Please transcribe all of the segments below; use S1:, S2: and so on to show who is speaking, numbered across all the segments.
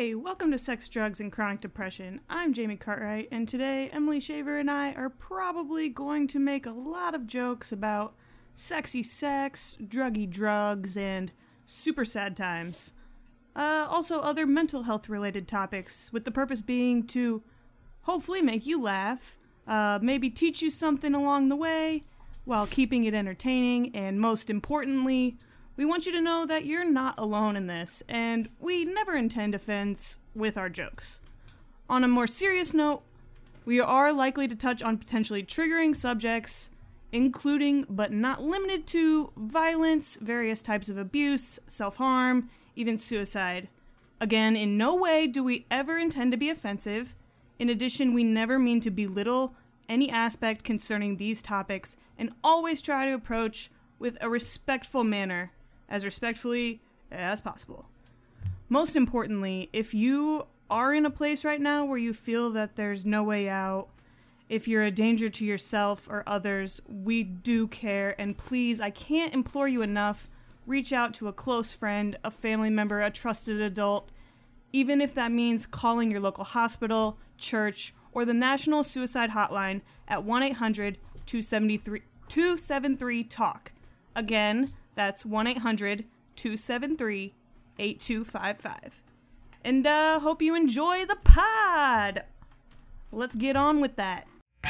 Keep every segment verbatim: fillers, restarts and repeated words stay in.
S1: Hey, welcome to Sex, Drugs, and Chronic Depression. I'm Jamie Cartwright, and today Emily Shaver and I are probably going to make a lot of jokes about sexy sex, druggy drugs, and super sad times. Uh, also other mental health related topics, with the purpose being to hopefully make you laugh, uh, maybe teach you something along the way, while keeping it entertaining, and most importantly, we want you to know that you're not alone in this, and we never intend offense with our jokes. On a more serious note, we are likely to touch on potentially triggering subjects, including but not limited to violence, various types of abuse, self-harm, even suicide. Again, in no way do we ever intend to be offensive. In addition, we never mean to belittle any aspect concerning these topics, and always try to approach with a respectful manner, as respectfully as possible. Most importantly, if you are in a place right now where you feel that there's no way out, if you're a danger to yourself or others, we do care, and please, I can't implore you enough, reach out to a close friend, a family member, a trusted adult, even if that means calling your local hospital, church, or the National Suicide Hotline at one eight hundred two seven three talk. Again, that's one eight hundred two seven three eight two five five. And uh, hope you enjoy the pod. Let's get on with that.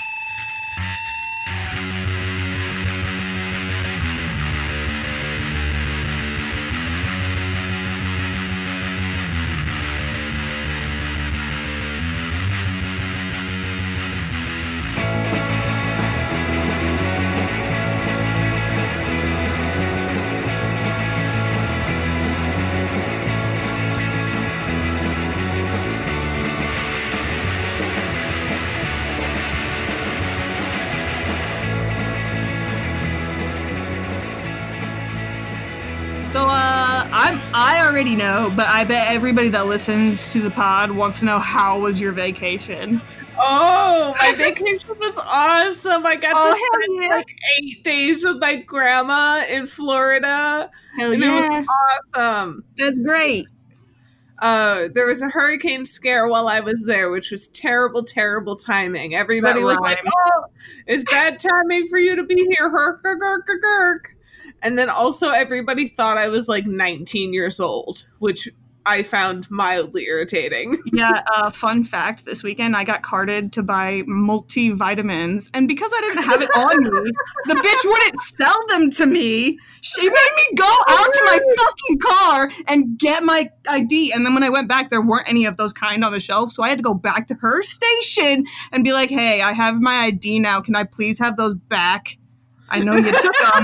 S1: So, uh, I'm, I already know, but I bet everybody that listens to the pod wants to know, how was your vacation?
S2: Oh, my vacation was awesome. I got
S1: Oh,
S2: to spend
S1: yeah.
S2: like eight days with my grandma in Florida.
S1: Hell
S2: and
S1: yeah.
S2: It was awesome.
S1: That's great.
S2: Uh, there was a hurricane scare while I was there, which was terrible, terrible timing. Everybody
S1: That
S2: was like,
S1: rhymed.
S2: oh, it's bad timing for you to be here. Herk, herk, herk, herk, herk. And then also everybody thought I was like nineteen years old, which I found mildly irritating.
S1: Yeah, uh, fun fact, this weekend I got carded to buy multivitamins, and because I didn't have it on me, the bitch wouldn't sell them to me. She made me go out to my fucking car and get my I D, and then when I went back, there weren't any of those kind on the shelf, so I had to go back to her station and be like, hey, I have my I D now, can I please have those back? I know you took them.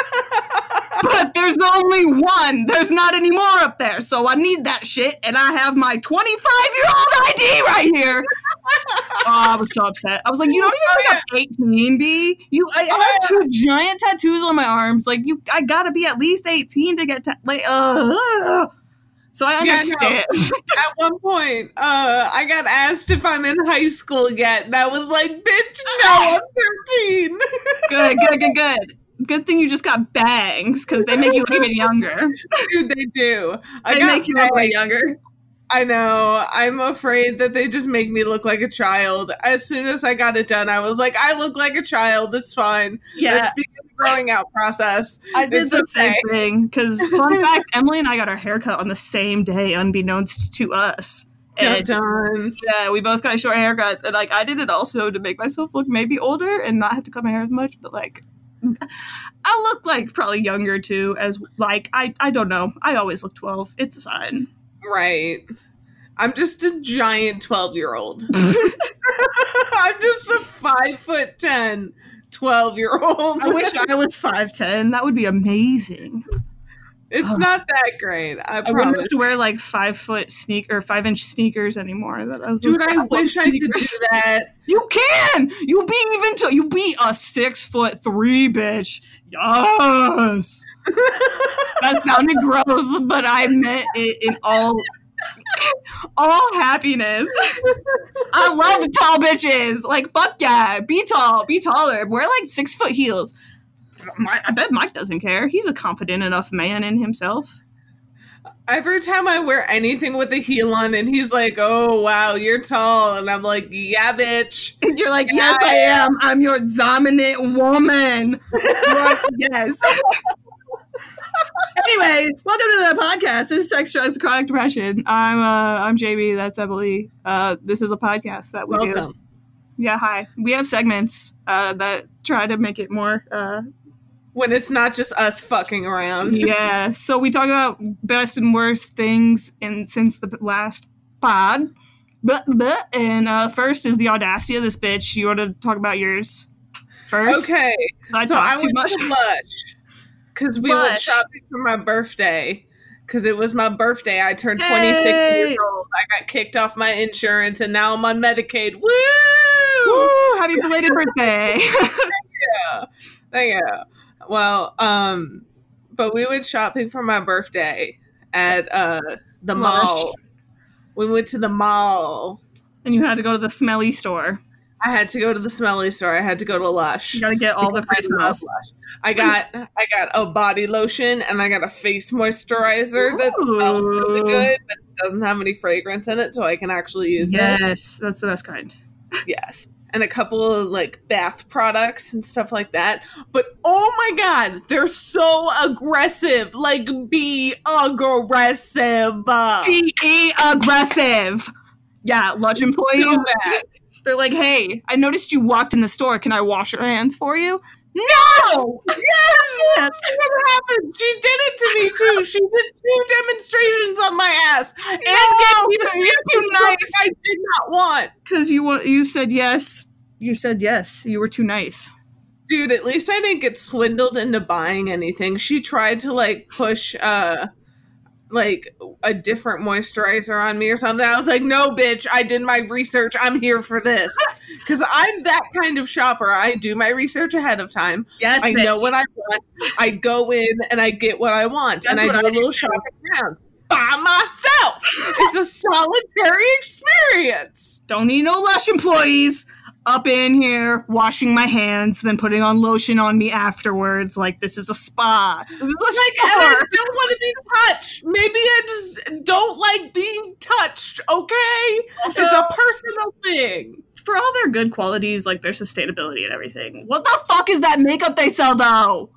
S1: But there's only one. There's not any more up there. So I need that shit. And I have my twenty-five-year-old I D right here. Oh, I was so upset. I was like, you don't even think I'm eighteen, B. You, I, I have two giant tattoos on my arms. Like, you, I gotta be at least eighteen to get, ta- like, uh. So I understand.
S2: Yeah, no. At one point, uh, I got asked if I'm in high school yet. And I was like, bitch, no, I'm thirteen.
S1: Good, good, good, good. Good thing you just got bangs, because they make you look even younger.
S2: Dude, they do. I
S1: They
S2: got
S1: make you look way
S2: bangs.
S1: younger.
S2: I know. I'm afraid that they just make me look like a child. As soon as I got it done, I was like, I look like a child. It's fine.
S1: Yeah.
S2: Let's begin the growing out process.
S1: I did
S2: It's
S1: the
S2: okay.
S1: same thing, because fun fact, Emily and I got our haircut on the same day, unbeknownst to us.
S2: Got
S1: And
S2: done.
S1: yeah, we both got short haircuts, and like I did it also to make myself look maybe older and not have to cut my hair as much, but like I look like probably younger too, as like I I don't know. I always look twelve. It's fine.
S2: Right. I'm just a giant twelve-year-old. I'm just a five foot ten twelve-year-old.
S1: I wish I was five ten. That would be amazing.
S2: It's
S1: Oh.
S2: not that great. I
S1: I wouldn't
S2: promise.
S1: have to wear like five foot sneak or five inch sneakers anymore. That I was
S2: Dude,
S1: those
S2: I
S1: five-foot
S2: wish I could
S1: sneakers.
S2: do that.
S1: You can. You be even to you be a six foot three bitch. Yes. That sounded gross, but I meant it in all all happiness. I love tall bitches. Like fuck yeah, be tall, be taller. Wear like six foot heels. My, I bet Mike doesn't care. He's a confident enough man in himself.
S2: Every time I wear anything with a heel on, and he's like, "Oh wow, you're tall," and I'm like, "Yeah, bitch."
S1: And you're like,
S2: Yeah,
S1: "Yes, I am. I'm your dominant woman." Right, yes. Anyway, welcome to the podcast. This is Sex, Drugs, Chronic Depression. I'm uh, I'm Jamie. That's Emily. Uh, this is a podcast that we
S2: Welcome.
S1: do. Yeah, hi. We have segments uh, that try to make it more. Uh,
S2: when it's not just us fucking around.
S1: Yeah. So we talk about best and worst things in since the last pod. But, but and uh, first is the audacity of this bitch. You want to talk about yours first?
S2: Okay.
S1: I
S2: so
S1: talk
S2: I
S1: too
S2: went
S1: much.
S2: to Lush because we
S1: Lush.
S2: went shopping for my birthday. Because it was my birthday. I turned
S1: Hey!
S2: twenty-six years old. I got kicked off my insurance, and now I'm on Medicaid. Woo!
S1: Woo! Happy belated birthday.
S2: Yeah. Thank you. Well, um, but we went shopping for my birthday at uh the
S1: Lush.
S2: mall. We went to the mall.
S1: And you had to go to the smelly store.
S2: I had to go to the smelly store. I had to go to Lush.
S1: You got to get all the free
S2: I love
S1: smells.
S2: Lush. I got I got a body lotion and I got a face moisturizer that smells really
S1: Ooh.
S2: good, but it doesn't have any fragrance in it, so I can actually use it.
S1: Yes, that's the best kind.
S2: Yes. And a couple of like bath products and stuff like that. But oh my god, they're so aggressive. Like be aggressive.
S1: Be aggressive. Yeah, Lush employees.
S2: So bad.
S1: They're like, "Hey, I noticed you walked in the store. Can I wash your hands for you?"
S2: No! Yes! That's what happened. She did it to me too. She did two demonstrations on my ass. And
S1: No,
S2: gave me a
S1: you're too nice.
S2: I did not want.
S1: Because you wa- you said yes. You said yes. You were too nice.
S2: Dude, at least I didn't get swindled into buying anything. She tried to like push uh like a different moisturizer on me or something. I was like, no, bitch, I did my research. I'm here for this. Because I'm that kind of shopper. I do my research ahead of time.
S1: Yes,
S2: I know what I want. I go in and I get what I want.
S1: That's
S2: and I
S1: what
S2: do
S1: I
S2: a little
S1: do.
S2: shopping around by myself. It's a solitary experience.
S1: Don't need no Lush employees up in here washing my hands, then putting on lotion on me afterwards. Like this is a spa. This is a
S2: Like, and I
S1: spa.
S2: don't want to be touched. Maybe I just don't like being touched, okay?
S1: Also-
S2: it's a personal thing.
S1: For all their good qualities, like their sustainability and everything. What the fuck is that makeup they sell though?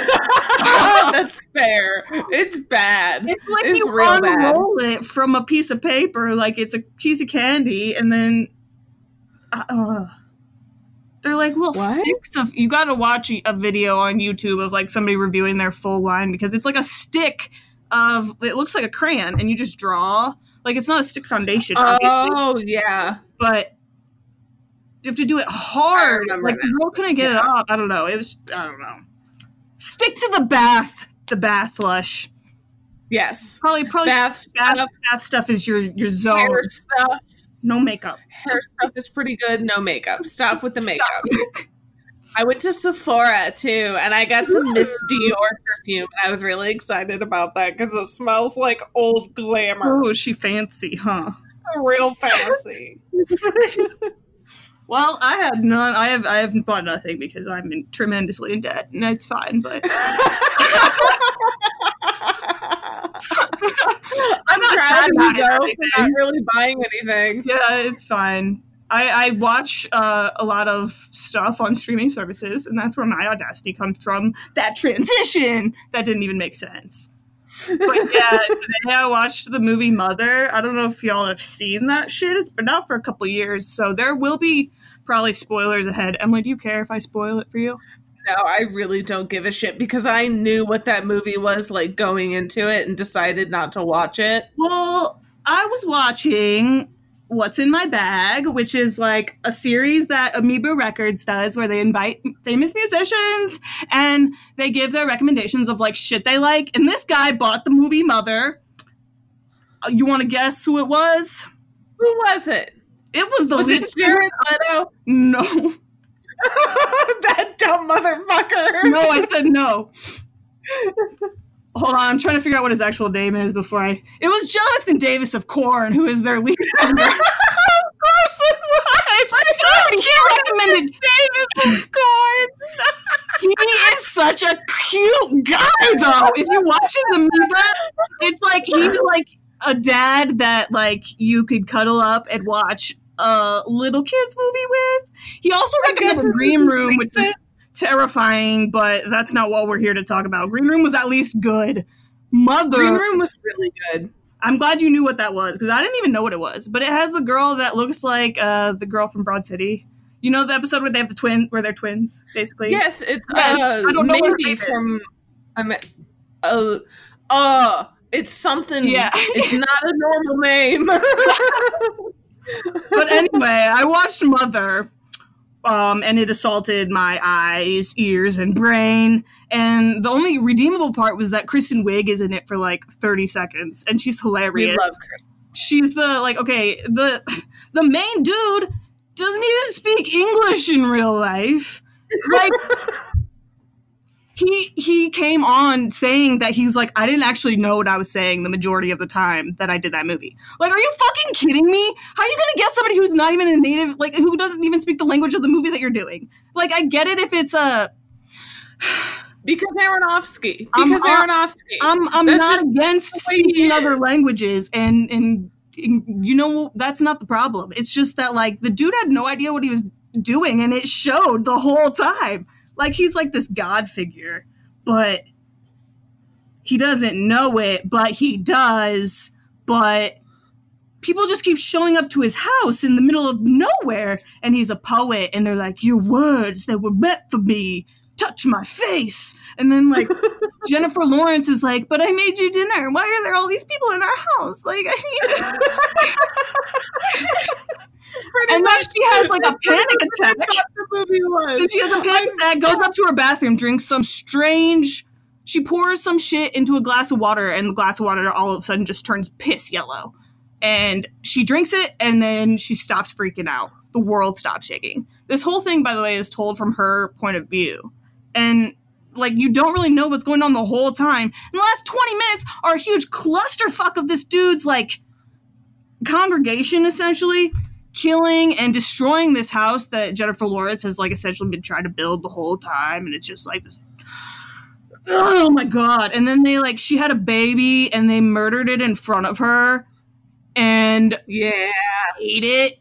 S2: That's fair. It's bad.
S1: It's like
S2: It's
S1: you
S2: real bad.
S1: unroll it from a piece of paper, like it's a piece of candy, and then uh, uh, they're like little
S2: What?
S1: sticks of. You got to watch a video on YouTube of like somebody reviewing their full line because it's like a stick of. It looks like a crayon, and you just draw. Like it's not a stick foundation, obviously,
S2: Oh, yeah.
S1: but you have to do it hard.
S2: remember
S1: Like the
S2: now.
S1: girl couldn't get it
S2: Yeah.
S1: off. I don't know. It was. I don't know. Stick to the bath. The bath Lush.
S2: Yes.
S1: Probably, probably
S2: Bath
S1: bath,
S2: stuff,
S1: bath stuff is your your zone.
S2: hair stuff.
S1: No makeup.
S2: Hair stuff is pretty good. No makeup. Stop with the makeup.
S1: Stop.
S2: I went to Sephora too, and I got some Miss Dior perfume. And I was really excited about that because it smells like old glamour.
S1: Oh, she fancy, huh?
S2: Real fancy.
S1: Well, I had none. I have I have bought nothing because I'm in, tremendously in debt, and it's fine. But I'm not
S2: proud
S1: sad
S2: of
S1: about
S2: you,
S1: it or
S2: though,
S1: anything.
S2: for not really buying anything.
S1: Yeah, it's fine. I, I watch uh, a lot of stuff on streaming services, and that's where my audacity comes from. That transition that didn't even make sense. But yeah, today I watched the movie Mother. I don't know if y'all have seen that shit. It's been out for a couple years, so there will be probably spoilers ahead. Emily, do you care if I spoil it for you?
S2: No, I really don't give a shit because I knew what that movie was like going into it and decided not to watch it.
S1: Well, I was watching What's in My Bag, which is like a series that Amoeba Records does where they invite famous musicians and they give their recommendations of like shit they like. And this guy bought the movie Mother. Uh, You want to guess who it was?
S2: Who was it?
S1: It was the
S2: Was
S1: lead
S2: it Jared Leto?
S1: No.
S2: That dumb motherfucker.
S1: No, I said no. Hold on, I'm trying to figure out what his actual name is before I... It was Jonathan Davis of Korn, who is their lead member.
S2: Of course it was.
S1: He recommended
S2: David Corn.
S1: He is
S3: such a cute guy, though. If you watch his amoeba, it's like he's like a dad that like you could cuddle up and watch a little kids movie with. He also recommended Green Room, which is terrifying, but that's not what we're here to talk about. Green Room was at least good. Mother.
S2: Green Room was really good.
S3: I'm glad you knew what that was, because I didn't even know what it was. But it has the girl that looks like uh, the girl from Broad City. You know the episode where they have the twin, where they're twins, basically?
S2: Yes, it's
S3: yeah,
S2: uh,
S3: I don't know what her
S2: maybe
S3: name
S2: from.
S3: is.
S2: I mean, uh, uh, it's something.
S3: Yeah.
S2: It's not a normal name.
S3: But anyway, I watched Mother, um, and it assaulted my eyes, ears, and brain. And the only redeemable part was that Kristen Wiig is in it for like thirty seconds, and she's hilarious.
S2: We love her.
S3: She's the like okay, the the main dude doesn't even speak English in real life. Like he he came on saying that he's like, I didn't actually know what I was saying the majority of the time that I did that movie. Like, are you fucking kidding me? How are you gonna get somebody who's not even a native, like who doesn't even speak the language of the movie that you're doing? Like, I get it if it's a
S2: because Aronofsky.
S3: I'm,
S2: Because Aronofsky.
S3: I'm I'm
S2: That's
S3: not
S2: just
S3: against
S2: the way he
S3: speaking
S2: is.
S3: other languages, and, and and you know that's not the problem. It's just that like the dude had no idea what he was doing, and it showed the whole time. Like he's like this god figure, but he doesn't know it, but he does. But people just keep showing up to his house in the middle of nowhere, and he's a poet, and they're like, your words that were meant for me touch my face. And then like Jennifer Lawrence is like, but I made you dinner. Why are there all these people in our house? Like I need and then she has like a panic attack.
S2: The movie was.
S3: And she has a panic attack, goes up to her bathroom, drinks some strange she pours some shit into a glass of water, and the glass of water all of a sudden just turns piss yellow. And she drinks it, and then she stops freaking out. The world stops shaking. This whole thing, by the way, is told from her point of view. And, like, you don't really know what's going on the whole time. And the last twenty minutes are a huge clusterfuck of this dude's, like, congregation, essentially, killing and destroying this house that Jennifer Lawrence has, like, essentially been trying to build the whole time. And it's just, like, this... Oh, my God. And then they, like, she had a baby, and they murdered it in front of her. And
S2: yeah,
S3: ate it.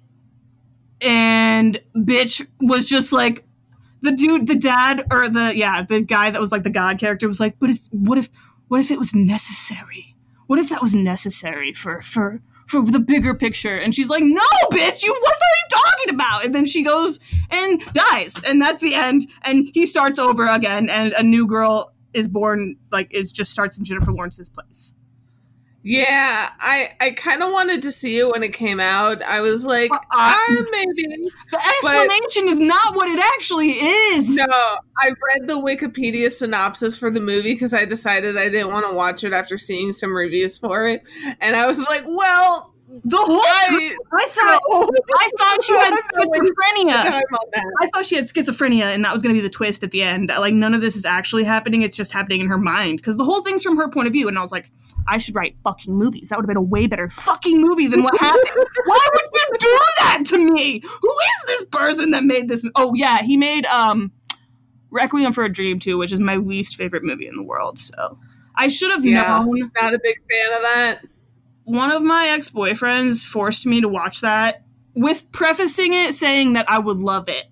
S3: And bitch was just like, the dude, the dad, or the, yeah, the guy that was like the God character was like, but if, what if, what if it was necessary? What if that was necessary for, for, for the bigger picture? And she's like, no, bitch, you, what are you talking about? And then she goes and dies. And that's the end. And he starts over again. And a new girl is born, like, is just starts in Jennifer Lawrence's place.
S2: Yeah, I, I kind of wanted to see it when it came out. I was like, uh,
S3: uh,
S2: maybe.
S3: The explanation but, is not what it actually is.
S2: No, I read the Wikipedia synopsis for the movie because I decided I didn't want to watch it after seeing some reviews for it. And I was like, well,
S3: the whole I, I thought I thought she had schizophrenia. I thought she had schizophrenia, and that was going to be the twist at the end. That, like, none of this is actually happening. It's just happening in her mind because the whole thing's from her point of view. And I was like, I should write fucking movies. That would have been a way better fucking movie than what happened. Why would you do that to me? Who is this person that made this? Oh yeah, he made um, Requiem for a Dream too, which is my least favorite movie in the world. So I should have
S2: yeah,
S3: known.
S2: Not a big fan of that.
S3: One of my ex-boyfriends forced me to watch that with prefacing it saying that I would love it.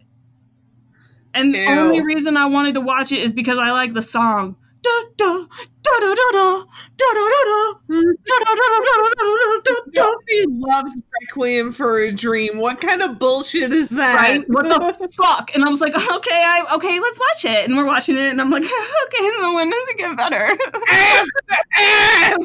S3: And the
S2: Ew.
S3: only reason I wanted to watch it is because I like the song. Da, da, da, da, da, da, da, da, da.
S2: Nobody loves Requiem for a Dream. What kind of bullshit is that?
S3: Right? What the fuck? And I was like, okay, I, okay, let's watch it. And we're watching it, and I'm like, okay, so when does it get better?
S2: Ass! Ass!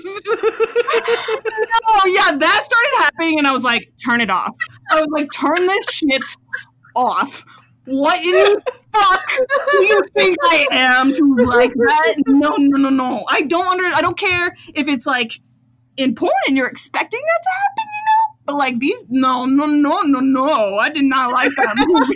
S3: Oh, yeah, that started happening, and I was like, turn it off. I was like, turn this shit off. What in the fuck do you think I am to like that? No, no, no, no. I don't under. I don't care if it's like in porn and you're expecting that to happen, you know. But like these, no, no, no, no, no. I did not like that movie.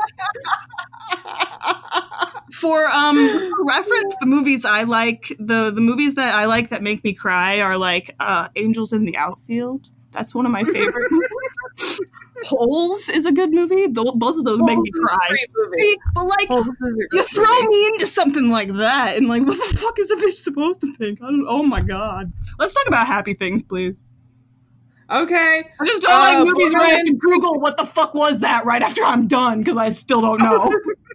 S3: For um for reference, the movies I like, the the movies that I like that make me cry are like uh, Angels in the Outfield. That's one of my favorite movies. Holes is a good movie. Though both of those
S2: Holes
S3: make me
S2: is a
S3: cry.
S2: great movie.
S3: See, but like,
S2: Holes is a
S3: you
S2: great
S3: throw
S2: movie.
S3: me into something like that, and like, what the fuck is a bitch supposed to think? I don't, oh my god. Let's talk about happy things, please.
S2: Okay.
S3: I just don't
S2: Uh,
S3: like movies where I have to
S2: Borderlands-
S3: Google what the fuck was that right after I'm done, because I still don't know.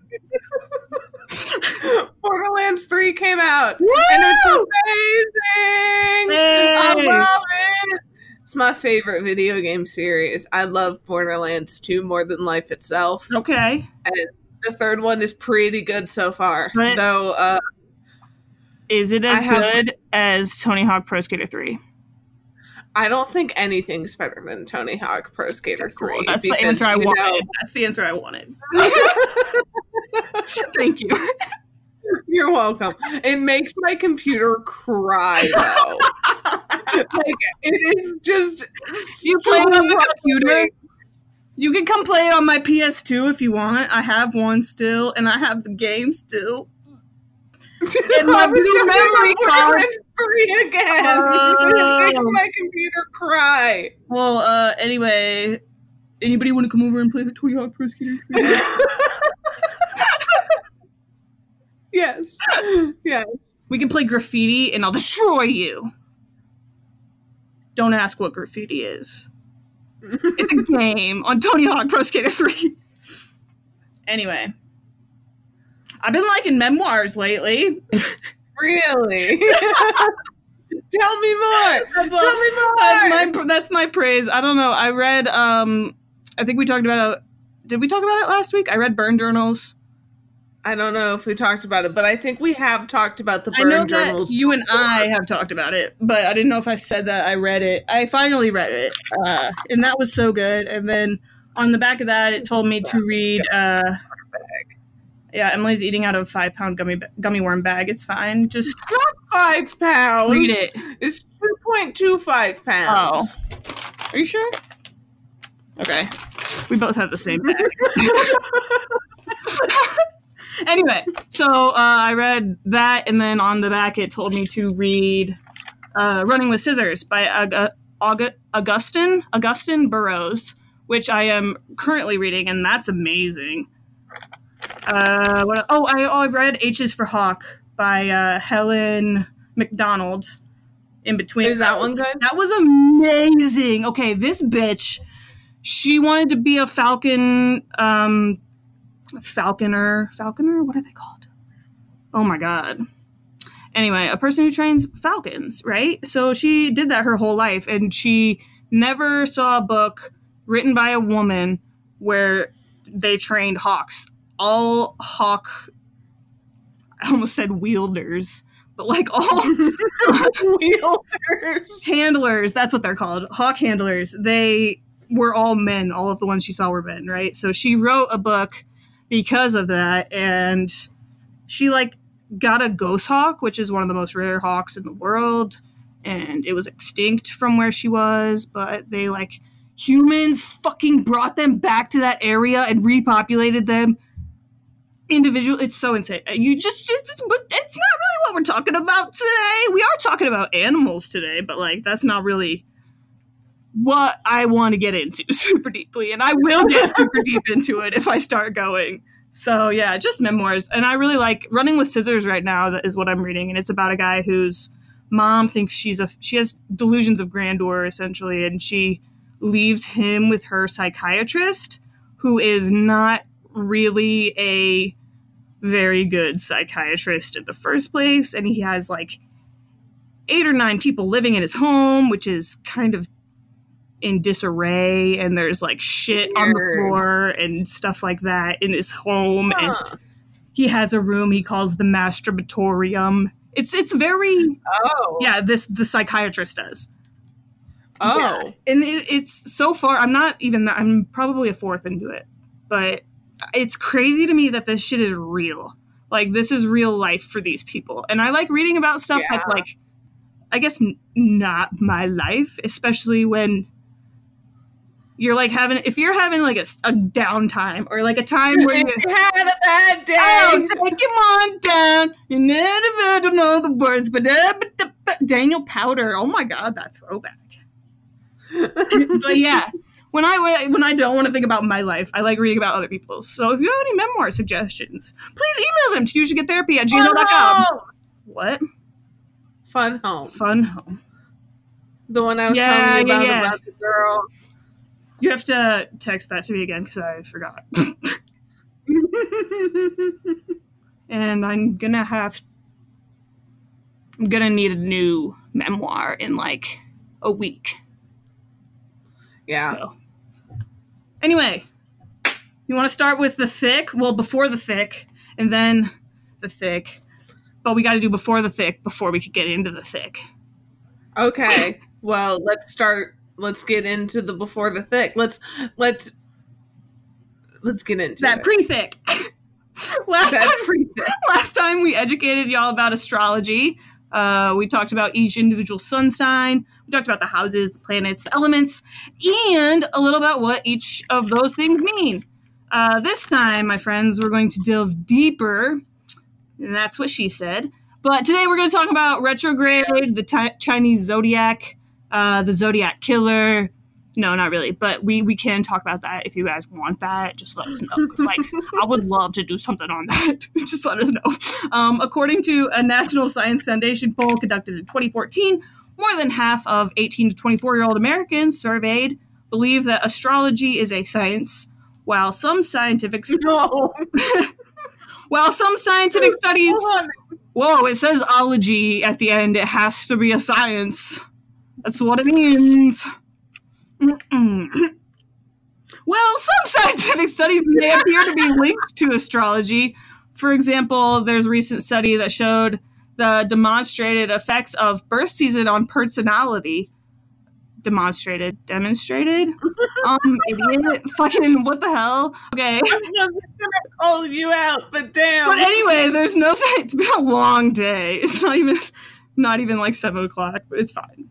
S2: Borderlands three came out,
S3: Woo!
S2: and it's amazing. I
S3: Hey!
S2: love it. It's my favorite video game series. I love Borderlands two more than life itself.
S3: Okay.
S2: And the third one is pretty good so far.
S3: But-
S2: Though uh,
S3: Is it as
S2: I have-
S3: good as Tony Hawk Pro Skater three?
S2: I don't think anything's better than Tony Hawk Pro Skater
S3: Cool.
S2: three.
S3: That's the
S2: because,
S3: answer I
S2: you
S3: wanted.
S2: know-
S3: That's the answer I wanted. Thank you.
S2: You're welcome. It makes my computer cry though. Like it is just
S3: You play it on the
S2: so
S3: computer? You can come play it on my P S two if you want. I have one still, and I have the game still. And my
S2: I was
S3: blue
S2: talking
S3: memory
S2: about
S3: card.
S2: Borderlands three again.
S3: Oh.
S2: It makes my computer cry.
S3: Well, uh, anyway, anybody want to come over and play the Tony Hawk Pro Skater three?
S2: Yes. Yes.
S3: We can play graffiti, and I'll destroy you. Don't ask what graffiti is. It's a game on Tony Hawk Pro Skater three. Anyway. I've been liking memoirs lately.
S2: Really? Tell me more.
S3: That's
S2: Tell me more.
S3: That's my that's my praise. I don't know. I read um I think we talked about it. Did we talk about it last week? I read Burn Journals.
S2: I don't know if we talked about it, but I think we have talked about the
S3: I
S2: Burn
S3: know
S2: Journals.
S3: that you and I have talked about it, but I didn't know if I said that I read it. I finally read it. Uh and that was so good. And then on the back of that it told me to read uh yeah, Emily's eating out of a five pound gummy gummy worm bag. It's fine. Just
S2: Not five pounds.
S3: read it.
S2: It's two point two five pounds.
S3: Oh. Are you sure? Okay. We both have the same bag. Anyway, so uh, I read that, and then on the back it told me to read uh, Running with Scissors by Aug- Aug- Augustin, Augustin Burroughs, which I am currently reading, and that's amazing. Uh, what, oh, I, oh, I read H is for Hawk by uh, Helen McDonald. In between,
S2: Is that one good?
S3: That was amazing. Okay, this bitch, she wanted to be a falcon, um, falconer, falconer. What are they called? Oh my god. Anyway, a person who trains falcons, right? So she did that her whole life, and she never saw a book written by a woman where they trained hawks. All hawk, I almost said wielders, but like all
S2: Wheelers.
S3: handlers, that's what they're called, hawk handlers, they were all men. All of the ones she saw were men, right? So she wrote a book because of that, and she like got a ghost hawk, which is one of the most rare hawks in the world, and it was extinct from where she was, but they like humans fucking brought them back to that area and repopulated them individual. It's so insane. You just it's, it's not really what we're talking about today. We are talking about animals today, but like that's not really what I want to get into super deeply, and I will get super deep into it if I start going. So yeah, just memoirs. And I really like Running with Scissors right now. That is what I'm reading, and it's about a guy whose mom thinks she's a she has delusions of grandeur essentially, and she leaves him with her psychiatrist, who is not really a very good psychiatrist in the first place, and he has like eight or nine people living in his home, which is kind of in disarray, and there's like shit on the
S2: Weird.
S3: floor and stuff like that in his home.
S2: Huh.
S3: And he has a room he calls the masturbatorium. It's it's very
S2: Oh.
S3: yeah, this the psychiatrist does.
S2: Oh.
S3: Yeah. And it, it's so far, I'm not even that, I'm probably a fourth into it, but it's crazy to me that this shit is real. Like, this is real life for these people. And I like reading about stuff
S2: Yeah.
S3: that's like, I guess, n- not my life, especially when you're like having, if you're having like a, s- a downtime or like a time where you,
S2: You had a bad day.
S3: oh, take him on down. You never don't know the words, but uh, but- but- Daniel Powder. Oh my God, that throwback. But yeah, when I when I don't want to think about my life, I like reading about other people's. So if you have any memoir suggestions, please email them to you should get therapy at gmail dot com. What?
S2: Fun Home.
S3: Fun Home.
S2: The one I was
S3: Yeah,
S2: telling you
S3: yeah,
S2: about,
S3: yeah.
S2: about the girl.
S3: You have to text that to me again because I forgot. And I'm gonna have I'm gonna need a new memoir in like a week.
S2: Yeah.
S3: So. Anyway, you want to start with the thick? Well, before the thick, and then the thick. But we got to do before the thick before we could get into the thick.
S2: Okay. Well, let's start. Let's get into the before the thick. Let's let's let's get into
S3: that
S2: it.
S3: pre-thick. last
S2: That
S3: time,
S2: pre-thick.
S3: last time we educated y'all about astrology. Uh, we talked about each individual sun sign. We talked about the houses, the planets, the elements, and a little about what each of those things mean. Uh, this time, my friends, we're going to delve deeper, and that's what she said. But today we're going to talk about retrograde, the ti- Chinese zodiac, uh, the zodiac killer. No, not really, but we, we can talk about that if you guys want that. Just let us know, because like I would love to do something on that. Just let us know. Um, according to a National Science Foundation poll conducted in twenty fourteen, more than half of eighteen to twenty-four-year-old Americans surveyed believe that astrology is a science, while some scientific
S2: No.
S3: while some scientific studies.
S2: Hold on.
S3: Whoa, it says ology at the end. It has to be a science. That's what it means. Mm-mm. Well, some scientific studies may appear to be linked to astrology. For example, there's a recent study that showed the demonstrated effects of birth season on personality. Demonstrated. Demonstrated? um, idiot. Fucking, what the hell? Okay.
S2: I'm just gonna call you out, but damn.
S3: But anyway, there's no sign. It's been a long day. It's not even, not even like seven o'clock, but it's fine.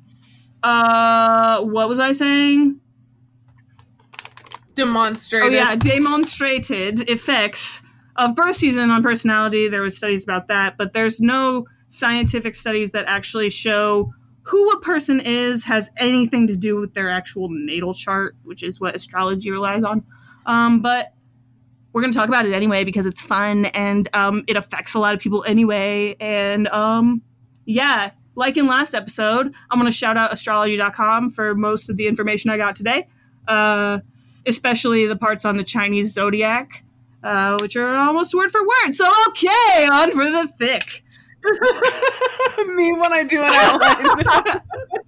S3: Uh, what was I saying?
S2: Demonstrated.
S3: Oh yeah, demonstrated effects of birth season on personality. There was studies about that, but there's no scientific studies that actually show who a person is has anything to do with their actual natal chart, which is what astrology relies on. Um, but we're going to talk about it anyway because it's fun and um, it affects a lot of people anyway. And um, yeah, like in last episode, I'm going to shout out astrology dot com for most of the information I got today, uh, especially the parts on the Chinese zodiac, uh, which are almost word for word. So, okay, on for the thick.
S2: Me when I do an outline.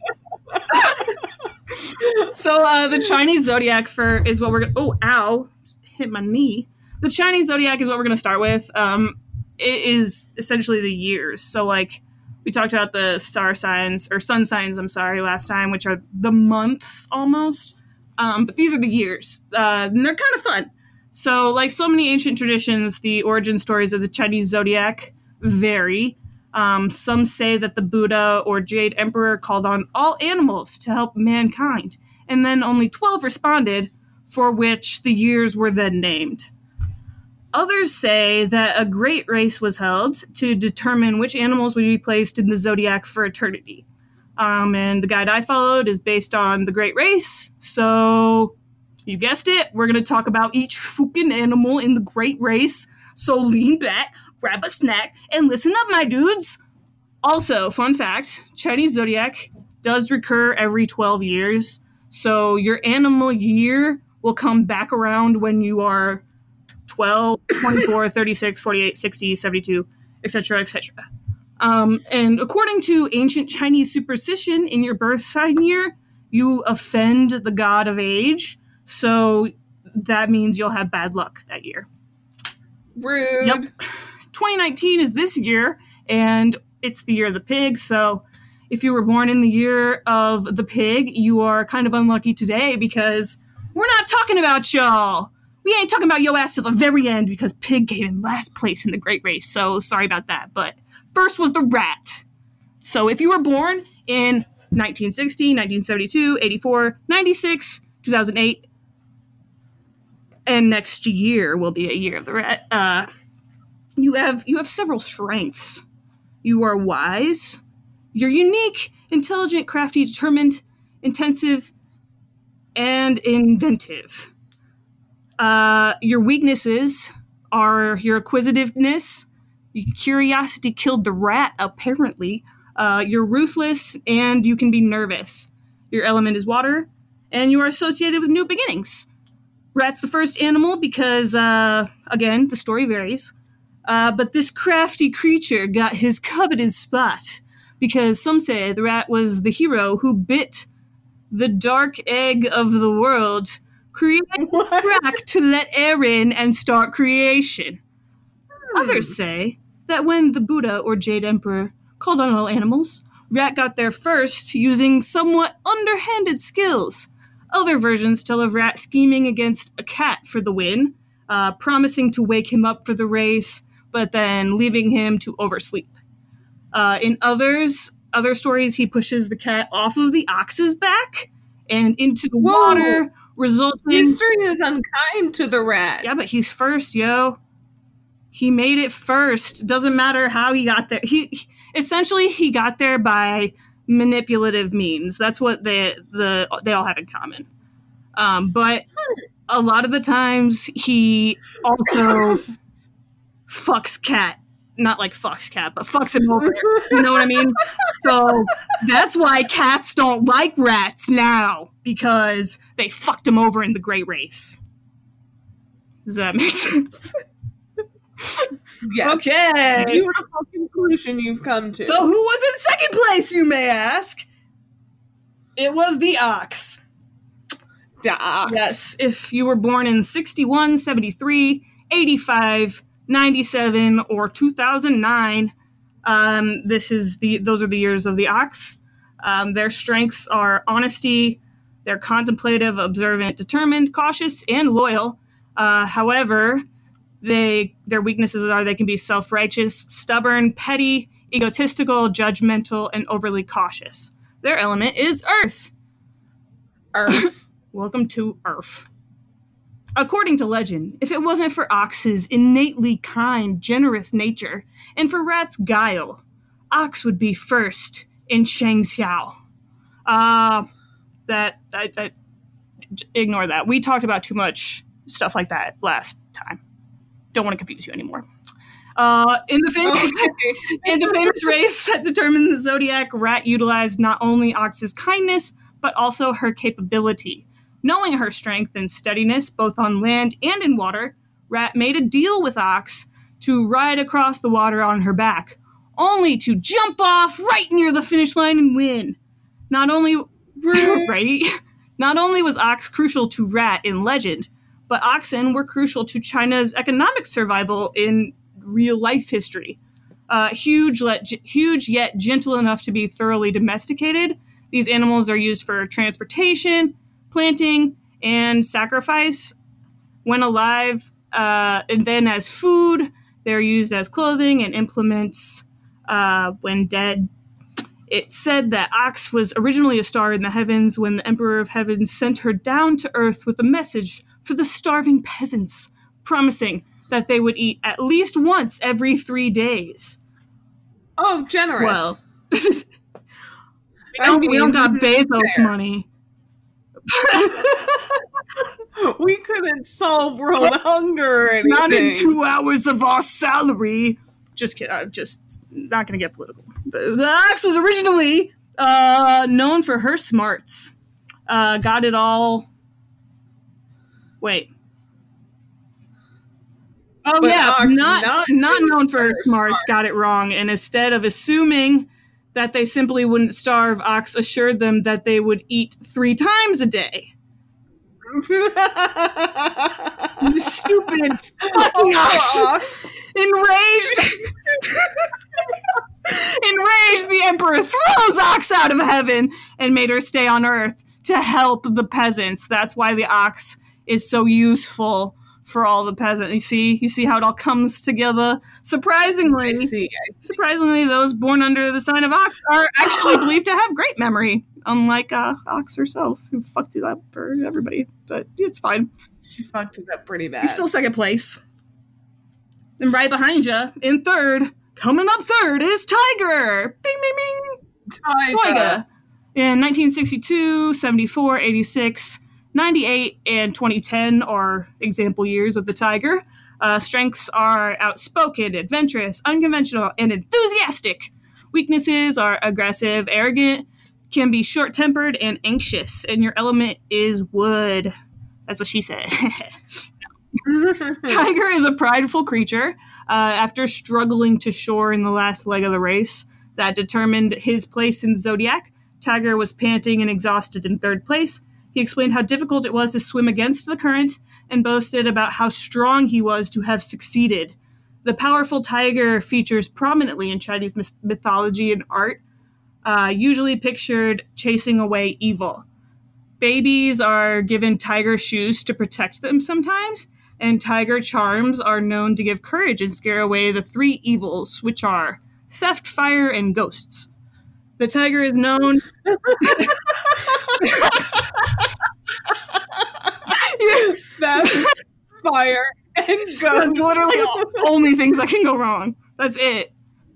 S3: So uh, the Chinese zodiac for is what we're gonna. Oh, ow! Hit my knee. The Chinese zodiac is what we're gonna start with. Um, it is essentially the years. So like we talked about the star signs or sun signs. I'm sorry, last time, which are the months almost. Um, but these are the years, uh, and they're kind of fun. So like so many ancient traditions, the origin stories of the Chinese zodiac vary. Um, some say that the Buddha or Jade Emperor called on all animals to help mankind, and then only twelve responded, for which the years were then named. Others say that a great race was held to determine which animals would be placed in the zodiac for eternity. Um, and the guide I followed is based on the great race, so you guessed it, we're going to talk about each fucking animal in the great race, so lean back, grab a snack, and listen up, my dudes. Also, fun fact, Chinese zodiac does recur every twelve years. So your animal year will come back around when you are twelve, twenty-four, thirty-six, forty-eight, sixty, seventy-two, et cetera, et cetera. Um, and according to ancient Chinese superstition, in your birth sign year, you offend the god of age. So that means you'll have bad luck that year.
S2: Rude.
S3: Yep. twenty nineteen is this year, and it's the year of the pig, so if you were born in the year of the pig, you are kind of unlucky today because we're not talking about y'all. We ain't talking about yo ass till the very end because pig came in last place in the great race, so sorry about that. But first was the rat. So if you were born in nineteen sixty, nineteen seventy-two, eighty-four, ninety-six, two thousand eight, and next year will be a year of the rat, uh, You have you have several strengths. You are wise. You're unique, intelligent, crafty, determined. intensive, and inventive. Uh, your weaknesses are your acquisitiveness. Your curiosity killed the rat, apparently. Uh, you're ruthless, and you can be nervous. Your element is water, and you are associated with new beginnings. Rat's the first animal because, uh, again, the story varies. Uh, but this crafty creature got his coveted spot because some say the rat was the hero who bit the dark egg of the world, created crack to let air in and start creation. Hmm. Others say that when the Buddha or Jade Emperor called on all animals, Rat got there first using somewhat underhanded skills. Other versions tell of Rat scheming against a cat for the win, uh, promising to wake him up for the race, but then leaving him to oversleep. Uh, in others, other stories, he pushes the cat off of the ox's back and into the Whoa. water, resulting...
S2: History is unkind to the rat.
S3: Yeah, but he's first, yo. He made it first. Doesn't matter how he got there. He, he essentially he got there by manipulative means. That's what they the they all have in common. Um, but a lot of the times he also fucks cat. Not like fucks cat, but fucks him over. You know what I mean? So that's why cats don't like rats now, because they fucked him over in the Great Race. Does that make sense?
S2: Yes.
S3: Okay.
S2: Beautiful conclusion you've come to.
S3: So who was in second place, you may ask? It was the ox.
S2: The ox.
S3: Yes. If you were born in sixty-one, seventy-three, eighty-five, ninety-seven, or two thousand nine, um, this is the those are the years of the ox. Um, their strengths are honesty, they're contemplative, observant, determined, cautious, and loyal. Uh, however, They their weaknesses are they can be self-righteous, stubborn, petty, egotistical, judgmental, and overly cautious. Their element is earth.
S2: Earth.
S3: Welcome to Earth. According to legend, if it wasn't for Ox's innately kind, generous nature, and for Rat's guile, Ox would be first in Shangxiao. Uh, that, I, I, ignore that. We talked about too much stuff like that last time. Don't want to confuse you anymore. Uh, in the famous okay. in the famous race that determined the zodiac, Rat utilized not only Ox's kindness, but also her capability. Knowing her strength and steadiness, both on land and in water, Rat made a deal with Ox to ride across the water on her back, only to jump off right near the finish line and win. Not only right, not only was Ox crucial to Rat in legend, but oxen were crucial to China's economic survival in real-life history. Uh, huge, let, huge yet gentle enough to be thoroughly domesticated, these animals are used for transportation, planting, and sacrifice. When alive, uh, and then as food, they're used as clothing and implements uh, when dead. It's said that Ox was originally a star in the heavens when the Emperor of Heaven sent her down to Earth with a message for the starving peasants, promising that they would eat at least once every three days.
S2: Oh, generous.
S3: Well, we, don't, mean, we don't got Bezos fair. money.
S2: We couldn't solve world hunger or anything.
S3: Not in two hours of our salary. Just kidding. I'm just not going to get political. But the Ox was originally uh, known for her smarts. Uh, got it all... Wait. Oh, but yeah, Ox not, not, not known for her smarts, smart. Got it wrong. And instead of assuming that they simply wouldn't starve, Ox assured them that they would eat three times a day. You stupid fucking Ox. Enraged. Enraged, the Emperor throws Ox out of heaven and made her stay on Earth to help the peasants. That's why the Ox is so useful for all the peasants. You see, you see how it all comes together. Surprisingly,
S2: I see, I see.
S3: surprisingly, those born under the sign of Ox are actually believed to have great memory, unlike uh, Ox herself, who fucked it up for everybody. But it's fine.
S2: She fucked it up pretty bad.
S3: You're still second place. And right behind you, in third, coming up third is Tiger. Bing, bing, bing.
S2: Tiger.
S3: Tiger. In nineteen sixty-two, seventy-four, eighty-six, ninety-eight, and twenty ten are example years of the tiger. Uh, strengths are outspoken, adventurous, unconventional, and enthusiastic. Weaknesses are aggressive, arrogant, can be short-tempered, and anxious. And your element is wood. That's what she said. Tiger is a prideful creature. Uh, after struggling to shore in the last leg of the race that determined his place in the zodiac, Tiger was panting and exhausted in third place. He explained how difficult it was to swim against the current and boasted about how strong he was to have succeeded. The powerful tiger features prominently in Chinese myth- mythology and art, uh, usually pictured chasing away evil. Babies are given tiger shoes to protect them sometimes, and tiger charms are known to give courage and scare away the three evils, which are theft, fire, and ghosts. The tiger is known...
S2: Theft, fire, and
S3: That's
S2: ghosts.
S3: literally the only things that can go wrong. That's it.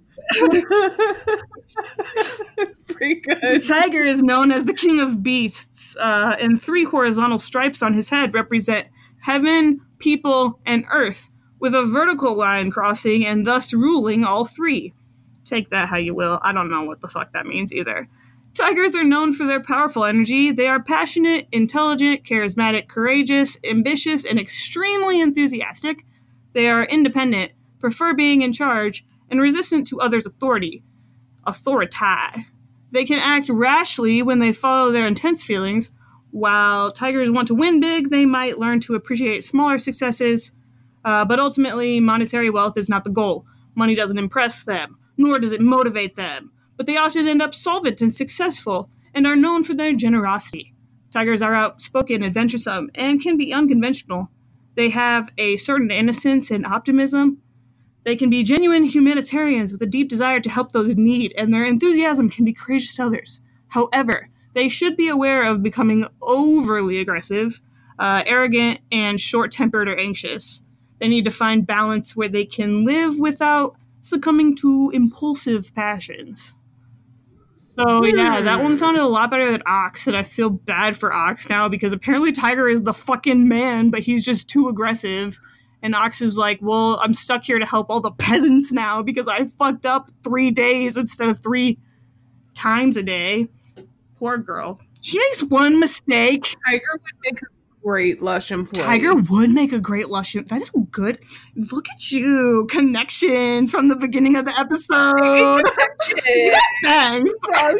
S2: Pretty good.
S3: The tiger is known as the king of beasts, uh, and three horizontal stripes on his head represent heaven, people, and earth, with a vertical line crossing and thus ruling all three. Take that how you will. I don't know what the fuck that means either. Tigers are known for their powerful energy. They are passionate, intelligent, charismatic, courageous, ambitious, and extremely enthusiastic. They are independent, prefer being in charge, and resistant to others' authority. Authority. They can act rashly when they follow their intense feelings. While tigers want to win big, they might learn to appreciate smaller successes. Uh, but ultimately, monetary wealth is not the goal. Money doesn't impress them, nor does it motivate them. But they often end up solvent and successful, and are known for their generosity. Tigers are outspoken, adventuresome, and can be unconventional. They have a certain innocence and optimism. They can be genuine humanitarians with a deep desire to help those in need, and their enthusiasm can be courageous to others. However, they should be aware of becoming overly aggressive, uh, arrogant, and short-tempered or anxious. They need to find balance where they can live without succumbing to impulsive passions. So, yeah, that one sounded a lot better than Ox, and I feel bad for Ox now because apparently Tiger is the fucking man, but he's just too aggressive. And Ox is like, well, I'm stuck here to help all the peasants now because I fucked up three days instead of three times a day. Poor girl. She makes one mistake.
S2: Tiger would make a great Lush employee.
S3: Tiger would make a great Lush. That is good. Look at you. Connections from the beginning of the episode.
S2: Yeah.
S3: Thanks.
S2: Oh,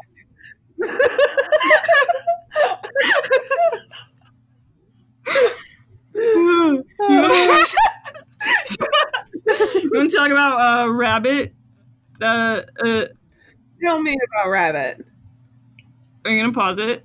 S3: you want to talk about uh, Rabbit? Uh, uh,
S2: Tell me about Rabbit.
S3: are you going to pause it?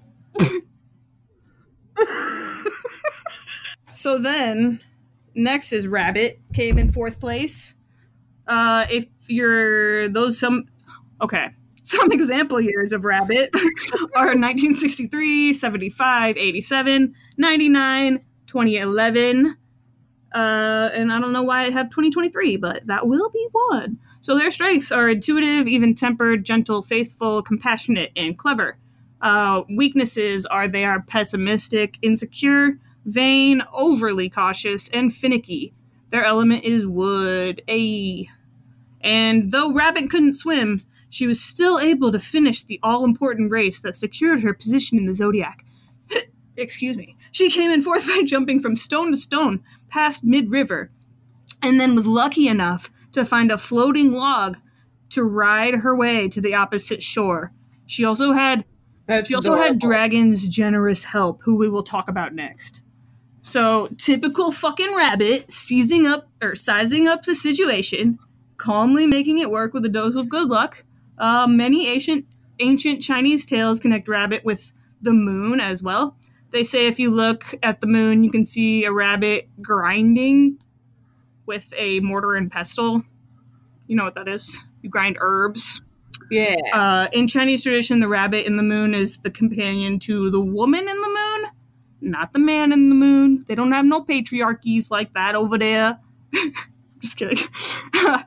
S3: So then, next is Rabbit, came in fourth place. Uh, if you're those some, okay, some example years of Rabbit are nineteen sixty-three, seventy-five, eighty-seven, ninety-nine, twenty eleven, uh, and I don't know why I have twenty twenty-three, but that will be one. So their strengths are intuitive, even-tempered, gentle, faithful, compassionate, and clever. Uh, weaknesses are they are pessimistic, insecure, vain, overly cautious, and finicky. Their element is wood. Ayy. And though Rabbit couldn't swim, she was still able to finish the all-important race that secured her position in the zodiac. Excuse me. She came in fourth by jumping from stone to stone past mid-river, and then was lucky enough to find a floating log to ride her way to the opposite shore. She also had
S2: That's
S3: she also had
S2: adorable.
S3: Dragon's generous help, who we will talk about next. So, typical fucking Rabbit, seizing up or sizing up the situation, calmly making it work with a dose of good luck. Uh, many ancient ancient Chinese tales connect Rabbit with the moon as well. They say if you look at the moon, you can see a rabbit grinding with a mortar and pestle. You know what that is? You grind herbs.
S2: Yeah.
S3: Uh, in Chinese tradition, the rabbit in the moon is the companion to the woman in the moon, not the man in the moon. They don't have no patriarchies like that over there. Just kidding.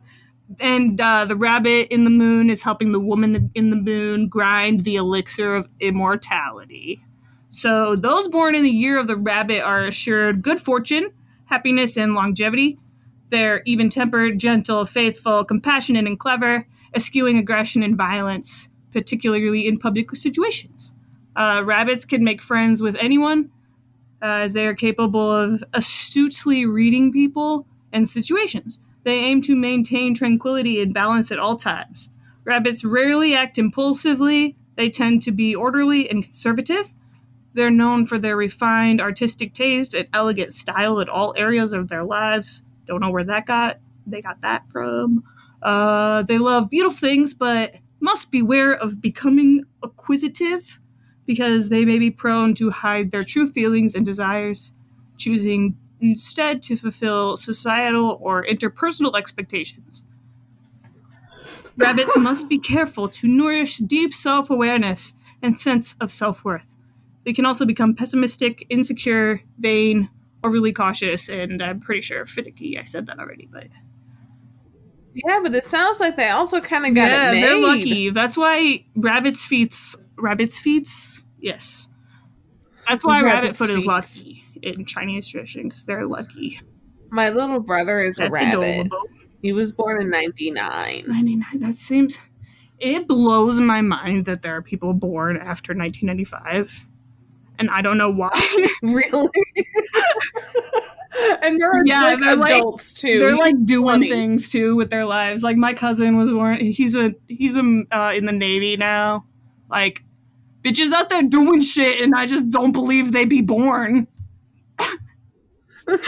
S3: And uh, the rabbit in the moon is helping the woman in the moon grind the elixir of immortality. So those born in the year of the rabbit are assured good fortune, happiness, and longevity. They're even-tempered, gentle, faithful, compassionate, and clever, eschewing aggression and violence, particularly in public situations. Uh, rabbits can make friends with anyone, uh, as they are capable of astutely reading people and situations. They aim to maintain tranquility and balance at all times. Rabbits rarely act impulsively. They tend to be orderly and conservative. They're known for their refined artistic taste and elegant style in all areas of their lives. Don't know where that got. They got that from. Uh, they love beautiful things, but must beware of becoming acquisitive because they may be prone to hide their true feelings and desires, choosing instead to fulfill societal or interpersonal expectations. Rabbits must be careful to nourish deep self-awareness and sense of self-worth. They can also become pessimistic, insecure, vain, overly cautious, and I'm pretty sure finicky. I said that already, but...
S2: Yeah, but it sounds like they also kind of got
S3: yeah,
S2: it made.
S3: they're lucky. That's why rabbit's feet's... Rabbit's feet's? Yes. That's why
S2: Rabbit
S3: rabbit foot is
S2: feet.
S3: lucky in Chinese tradition, because they're lucky.
S2: My little brother is a
S3: That's
S2: rabbit.
S3: adorable.
S2: He was born in ninety-nine.
S3: ninety-nine, that seems... It blows my mind that there are people born after nineteen ninety-five. And I don't know why.
S2: Really? And they're
S3: Yeah,
S2: like
S3: they're like-
S2: adults too.
S3: They're
S2: He's
S3: like doing
S2: twenty.
S3: things too with their lives. Like my cousin was born. He's a he's a uh, in the Navy now. Like bitches out there doing shit, and I just don't believe they be born. Let's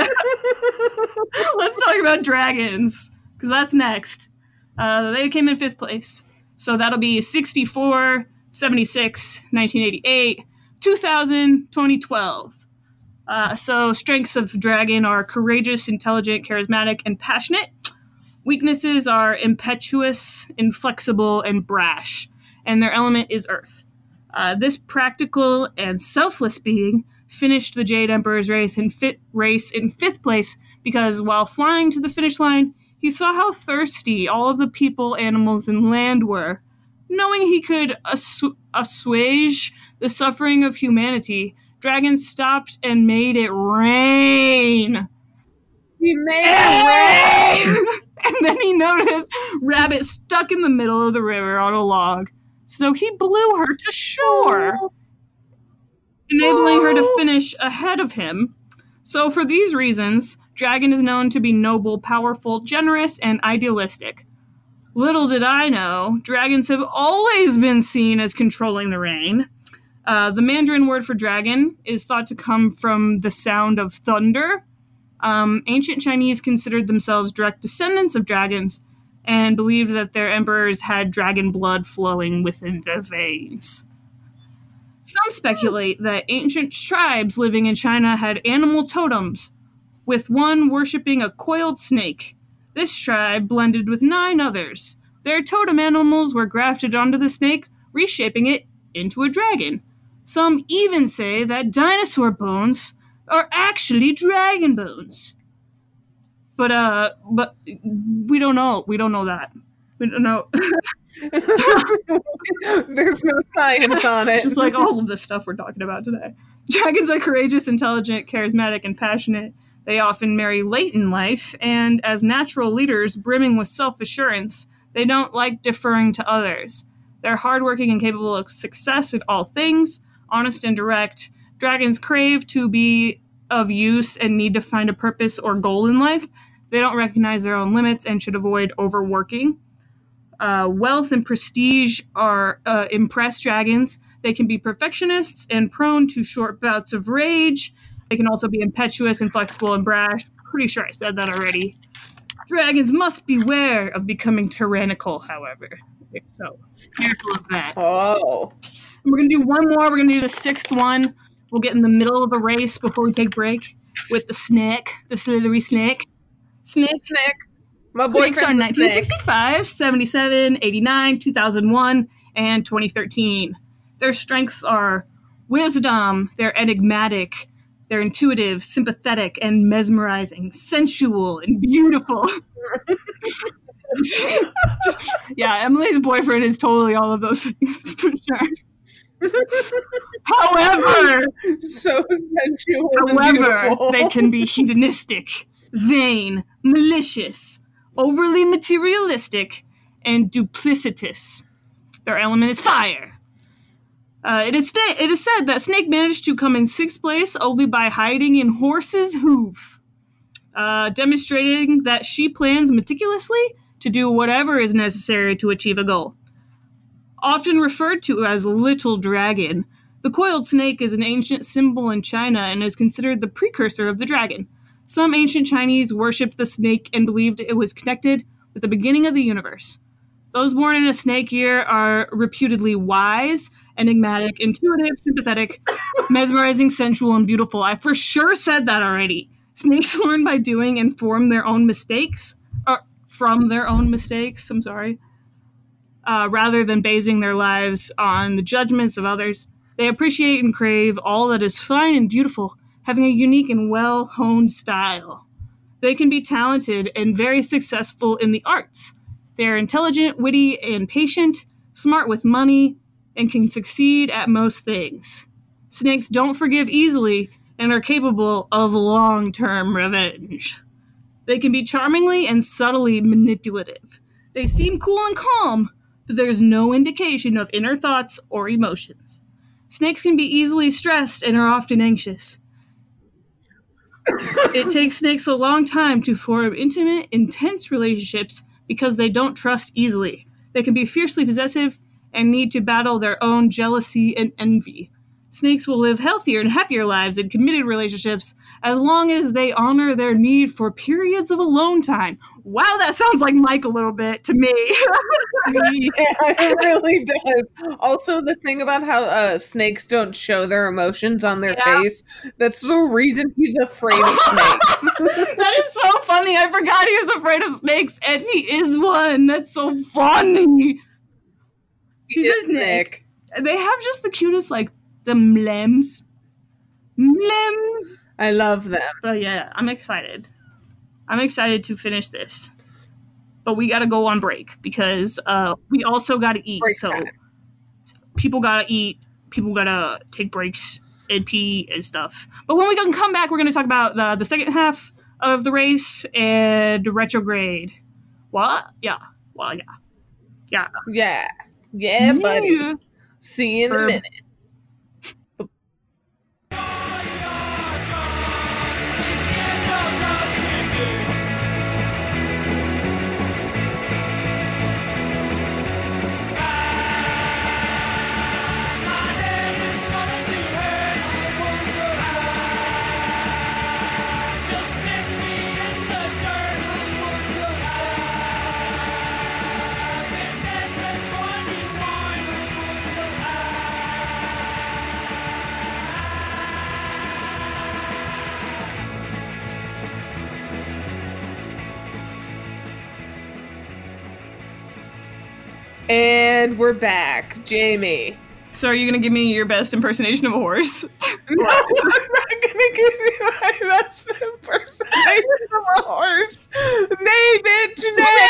S3: talk about dragons, because that's next. Uh, they came in fifth place, so that'll be sixty-four, seventy-six, nineteen eighty-eight, two thousand, twenty twelve. Uh, so strengths of dragon are courageous, intelligent, charismatic, and passionate. Weaknesses are impetuous, inflexible, and brash, and their element is earth. Uh, this practical and selfless being finished the Jade Emperor's race in, fit race in fifth place because while flying to the finish line, he saw how thirsty all of the people, animals, and land were. Knowing he could assu- assuage the suffering of humanity, Dragon stopped and made it rain.
S2: He made it rain.
S3: And then he noticed Rabbit stuck in the middle of the river on a log. So he blew her to shore, enabling her to finish ahead of him. So for these reasons, Dragon is known to be noble, powerful, generous, and idealistic. Little did I know, dragons have always been seen as controlling the rain. Uh, the Mandarin word for dragon is thought to come from the sound of thunder. Um, ancient Chinese considered themselves direct descendants of dragons and believed that their emperors had dragon blood flowing within their veins. Some speculate that ancient tribes living in China had animal totems, with one worshipping a coiled snake. This tribe blended with nine others. Their totem animals were grafted onto the snake, reshaping it into a dragon. Some even say that dinosaur bones are actually dragon bones. But, uh, but we don't know. We don't know that. We don't know.
S2: There's no science on it.
S3: Just like all of this stuff we're talking about today. Dragons are courageous, intelligent, charismatic, and passionate. They often marry late in life, and as natural leaders brimming with self-assurance, they don't like deferring to others. They're hardworking and capable of success in all things, honest and direct. Dragons crave to be of use and need to find a purpose or goal in life. They don't recognize their own limits and should avoid overworking. Uh, wealth and prestige are uh, impress dragons. They can be perfectionists and prone to short bouts of rage. They can also be impetuous, inflexible, and brash. Pretty sure I said that already. Dragons must beware of becoming tyrannical, however. So, careful of that.
S2: Oh.
S3: And we're going to do one more. We're going to do the sixth one. We'll get in the middle of the race before we take break with the snake, the slithery snake. Snake,
S2: Snake. My
S3: Snakes are
S2: boyfriend
S3: nineteen sixty-five, seventy-seven, eighty-nine, two thousand one, and twenty thirteen. Their strengths are wisdom, they're enigmatic, they're intuitive, sympathetic, and mesmerizing, sensual, and beautiful. Yeah, Emily's boyfriend is totally all of those things for sure. However,
S2: So sensual. and
S3: however,
S2: beautiful.
S3: they can be hedonistic, vain, malicious, overly materialistic, and duplicitous. Their element is fire. Uh, it is sta- it is said that Snake managed to come in sixth place only by hiding in horse's hoof, uh, demonstrating that she plans meticulously to do whatever is necessary to achieve a goal. Often referred to as Little Dragon, the coiled snake is an ancient symbol in China and is considered the precursor of the dragon. Some ancient Chinese worshipped the snake and believed it was connected with the beginning of the universe. Those born in a snake year are reputedly wise, enigmatic, intuitive, sympathetic, mesmerizing, sensual, and beautiful. I for sure said that already. Snakes learn by doing and form their own mistakes, or from their own mistakes, I'm sorry, uh, rather than basing their lives on the judgments of others. They appreciate and crave all that is fine and beautiful, having a unique and well-honed style. They can be talented and very successful in the arts. They are intelligent, witty, and patient, smart with money, and can succeed at most things. Snakes don't forgive easily and are capable of long-term revenge. They can be charmingly and subtly manipulative. They seem cool and calm, but there's no indication of inner thoughts or emotions. Snakes can be easily stressed and are often anxious. It takes snakes a long time to form intimate, intense relationships because they don't trust easily. They can be fiercely possessive and need to battle their own jealousy and envy. Snakes will live healthier and happier lives in committed relationships as long as they honor their need for periods of alone time. Wow, that sounds like Mike a little bit to me.
S2: Yeah, it really does. Also, the thing about how uh, snakes don't show their emotions on their
S3: Yeah.
S2: face, that's the reason he's afraid of snakes.
S3: That is so funny. I forgot he was afraid of snakes, and he is one. That's so funny. He's a snake. They have just the cutest, like, the mlems. Mlems.
S2: I love them.
S3: But yeah, I'm excited. I'm excited to finish this. But we gotta go on break because uh, we also gotta eat.
S2: Break
S3: so
S2: time.
S3: people gotta eat. People gotta take breaks and pee and stuff. But when we can come back, we're gonna talk about the, the second half of the race and retrograde. What? Yeah. Well, yeah. Yeah.
S2: Yeah. Yeah, buddy.
S3: Yeah.
S2: See you in a
S3: Herb.
S2: minute. And we're back. Jamie.
S3: So are you gonna give me your best impersonation of a horse?
S2: No, I'm not gonna give you my best impersonation of a horse. Nay, bitch,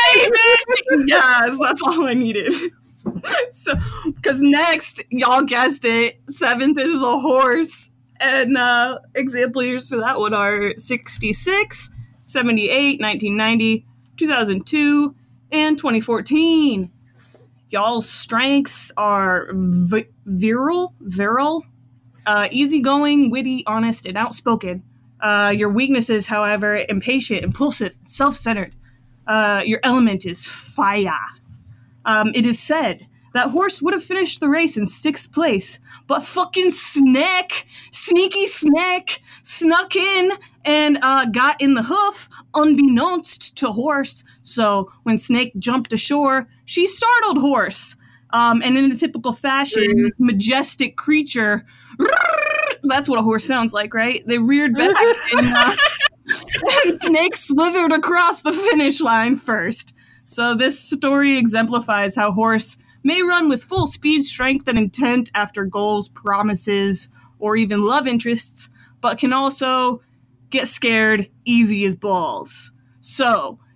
S2: nay.
S3: Yes, that's all I needed. So, because next, y'all guessed it, seventh is the horse. And uh, example years for that one are sixty-six, seventy-eight, nineteen ninety, two thousand two, and twenty fourteen. Y'all's strengths are v- virile, virile, uh, easygoing, witty, honest, and outspoken. Uh, your weaknesses, however, impatient, impulsive, self-centered. Uh, your element is fire. Um, it is said that horse would have finished the race in sixth place, but fucking Snake, sneaky Snake, snuck in and uh, got in the hoof unbeknownst to Horse. So when Snake jumped ashore, she startled Horse. Um, and in a typical fashion,
S2: Mm.
S3: this majestic creature, that's what a horse sounds like, right? They reared back and, uh, and Snake slithered across the finish line first. So this story exemplifies how Horse may run with full speed, strength, and intent after goals, promises, or even love interests, but can also get scared easy as balls. So,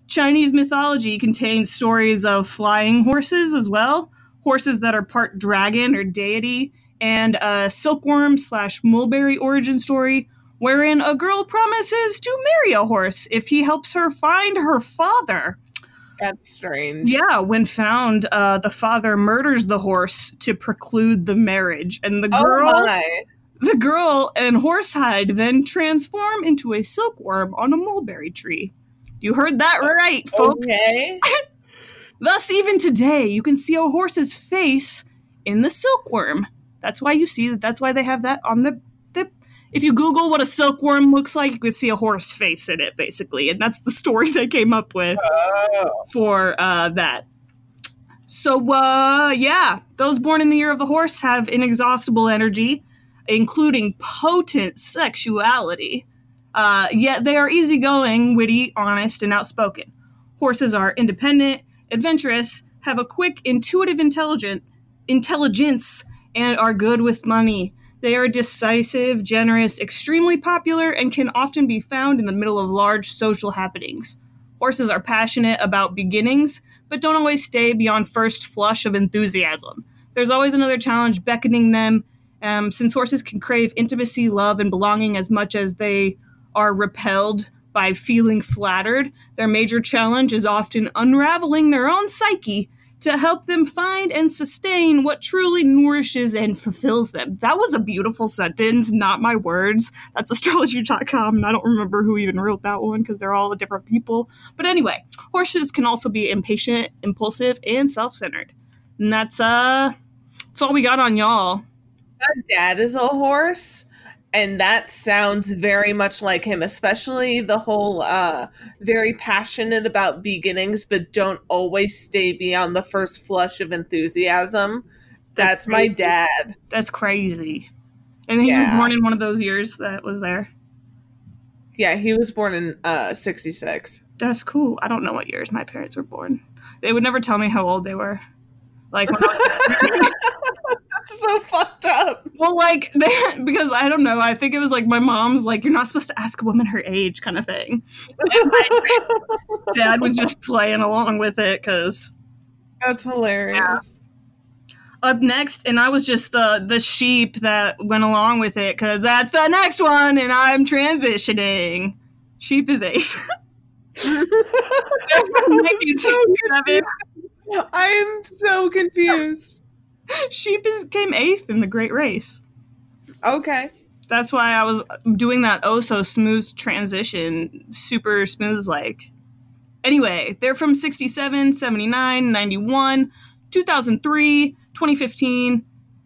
S3: Chinese mythology contains stories of flying horses as well, horses that are part dragon or deity, and a silkworm slash mulberry origin story wherein a girl promises to marry a horse if he helps her find her father.
S2: That's strange.
S3: Yeah, when found, uh, the father murders the horse to preclude the marriage, and the girl,
S2: oh my.
S3: the girl and Horsehide then transform into a silkworm on a mulberry tree. You heard that right, folks.
S2: Okay.
S3: Thus, even today, you can see a horse's face in the silkworm. That's why you see that. That's why they have that on the, the. If you Google what a silkworm looks like, you can see a horse face in it, basically, and that's the story they came up with
S2: Oh.
S3: for uh, that. So, uh, yeah, those born in the year of the horse have inexhaustible energy, including potent sexuality. Uh, yet they are easygoing, witty, honest, and outspoken. Horses are independent, adventurous, have a quick, intuitive intelligent intelligence, and are good with money. They are decisive, generous, extremely popular, and can often be found in the middle of large social happenings. Horses are passionate about beginnings, but don't always stay beyond first flush of enthusiasm. There's always another challenge beckoning them, um, since horses can crave intimacy, love, and belonging as much as they are repelled by feeling flattered. Their major challenge is often unraveling their own psyche to help them find and sustain what truly nourishes and fulfills them. That was a beautiful sentence, not my words. That's astrology dot com, and I don't remember who even wrote that one because they're all different people. But anyway, horses can also be impatient, impulsive, and self-centered. And that's, uh, that's all we got on y'all.
S2: My dad is a horse, and that sounds very much like him, especially the whole uh, very passionate about beginnings, but don't always stay beyond the first flush of enthusiasm. That's, That's my dad.
S3: That's crazy. And he
S2: Yeah.
S3: was born in one of those years that was there.
S2: Yeah, he was born in uh, sixty-six.
S3: That's cool. I don't know what years my parents were born. They would never tell me how old they were. Like, when I was
S2: That's so fucked up.
S3: well, like, they, because I don't know. I think it was like my mom's like, you're not supposed to ask a woman her age kind of thing. And my dad was just playing along with it because.
S2: That's hilarious.
S3: Up next, and I was just the the sheep that went along with it because that's the next one, and I'm transitioning. Sheep is eighth. nineteen sixty-seven.
S2: I am so confused.
S3: Sheep is, came eighth in the Great Race.
S2: Okay.
S3: That's why I was doing that oh so smooth transition, super smooth like. Anyway, they're from sixty-seven, seventy-nine, ninety-one, two thousand three, twenty fifteen,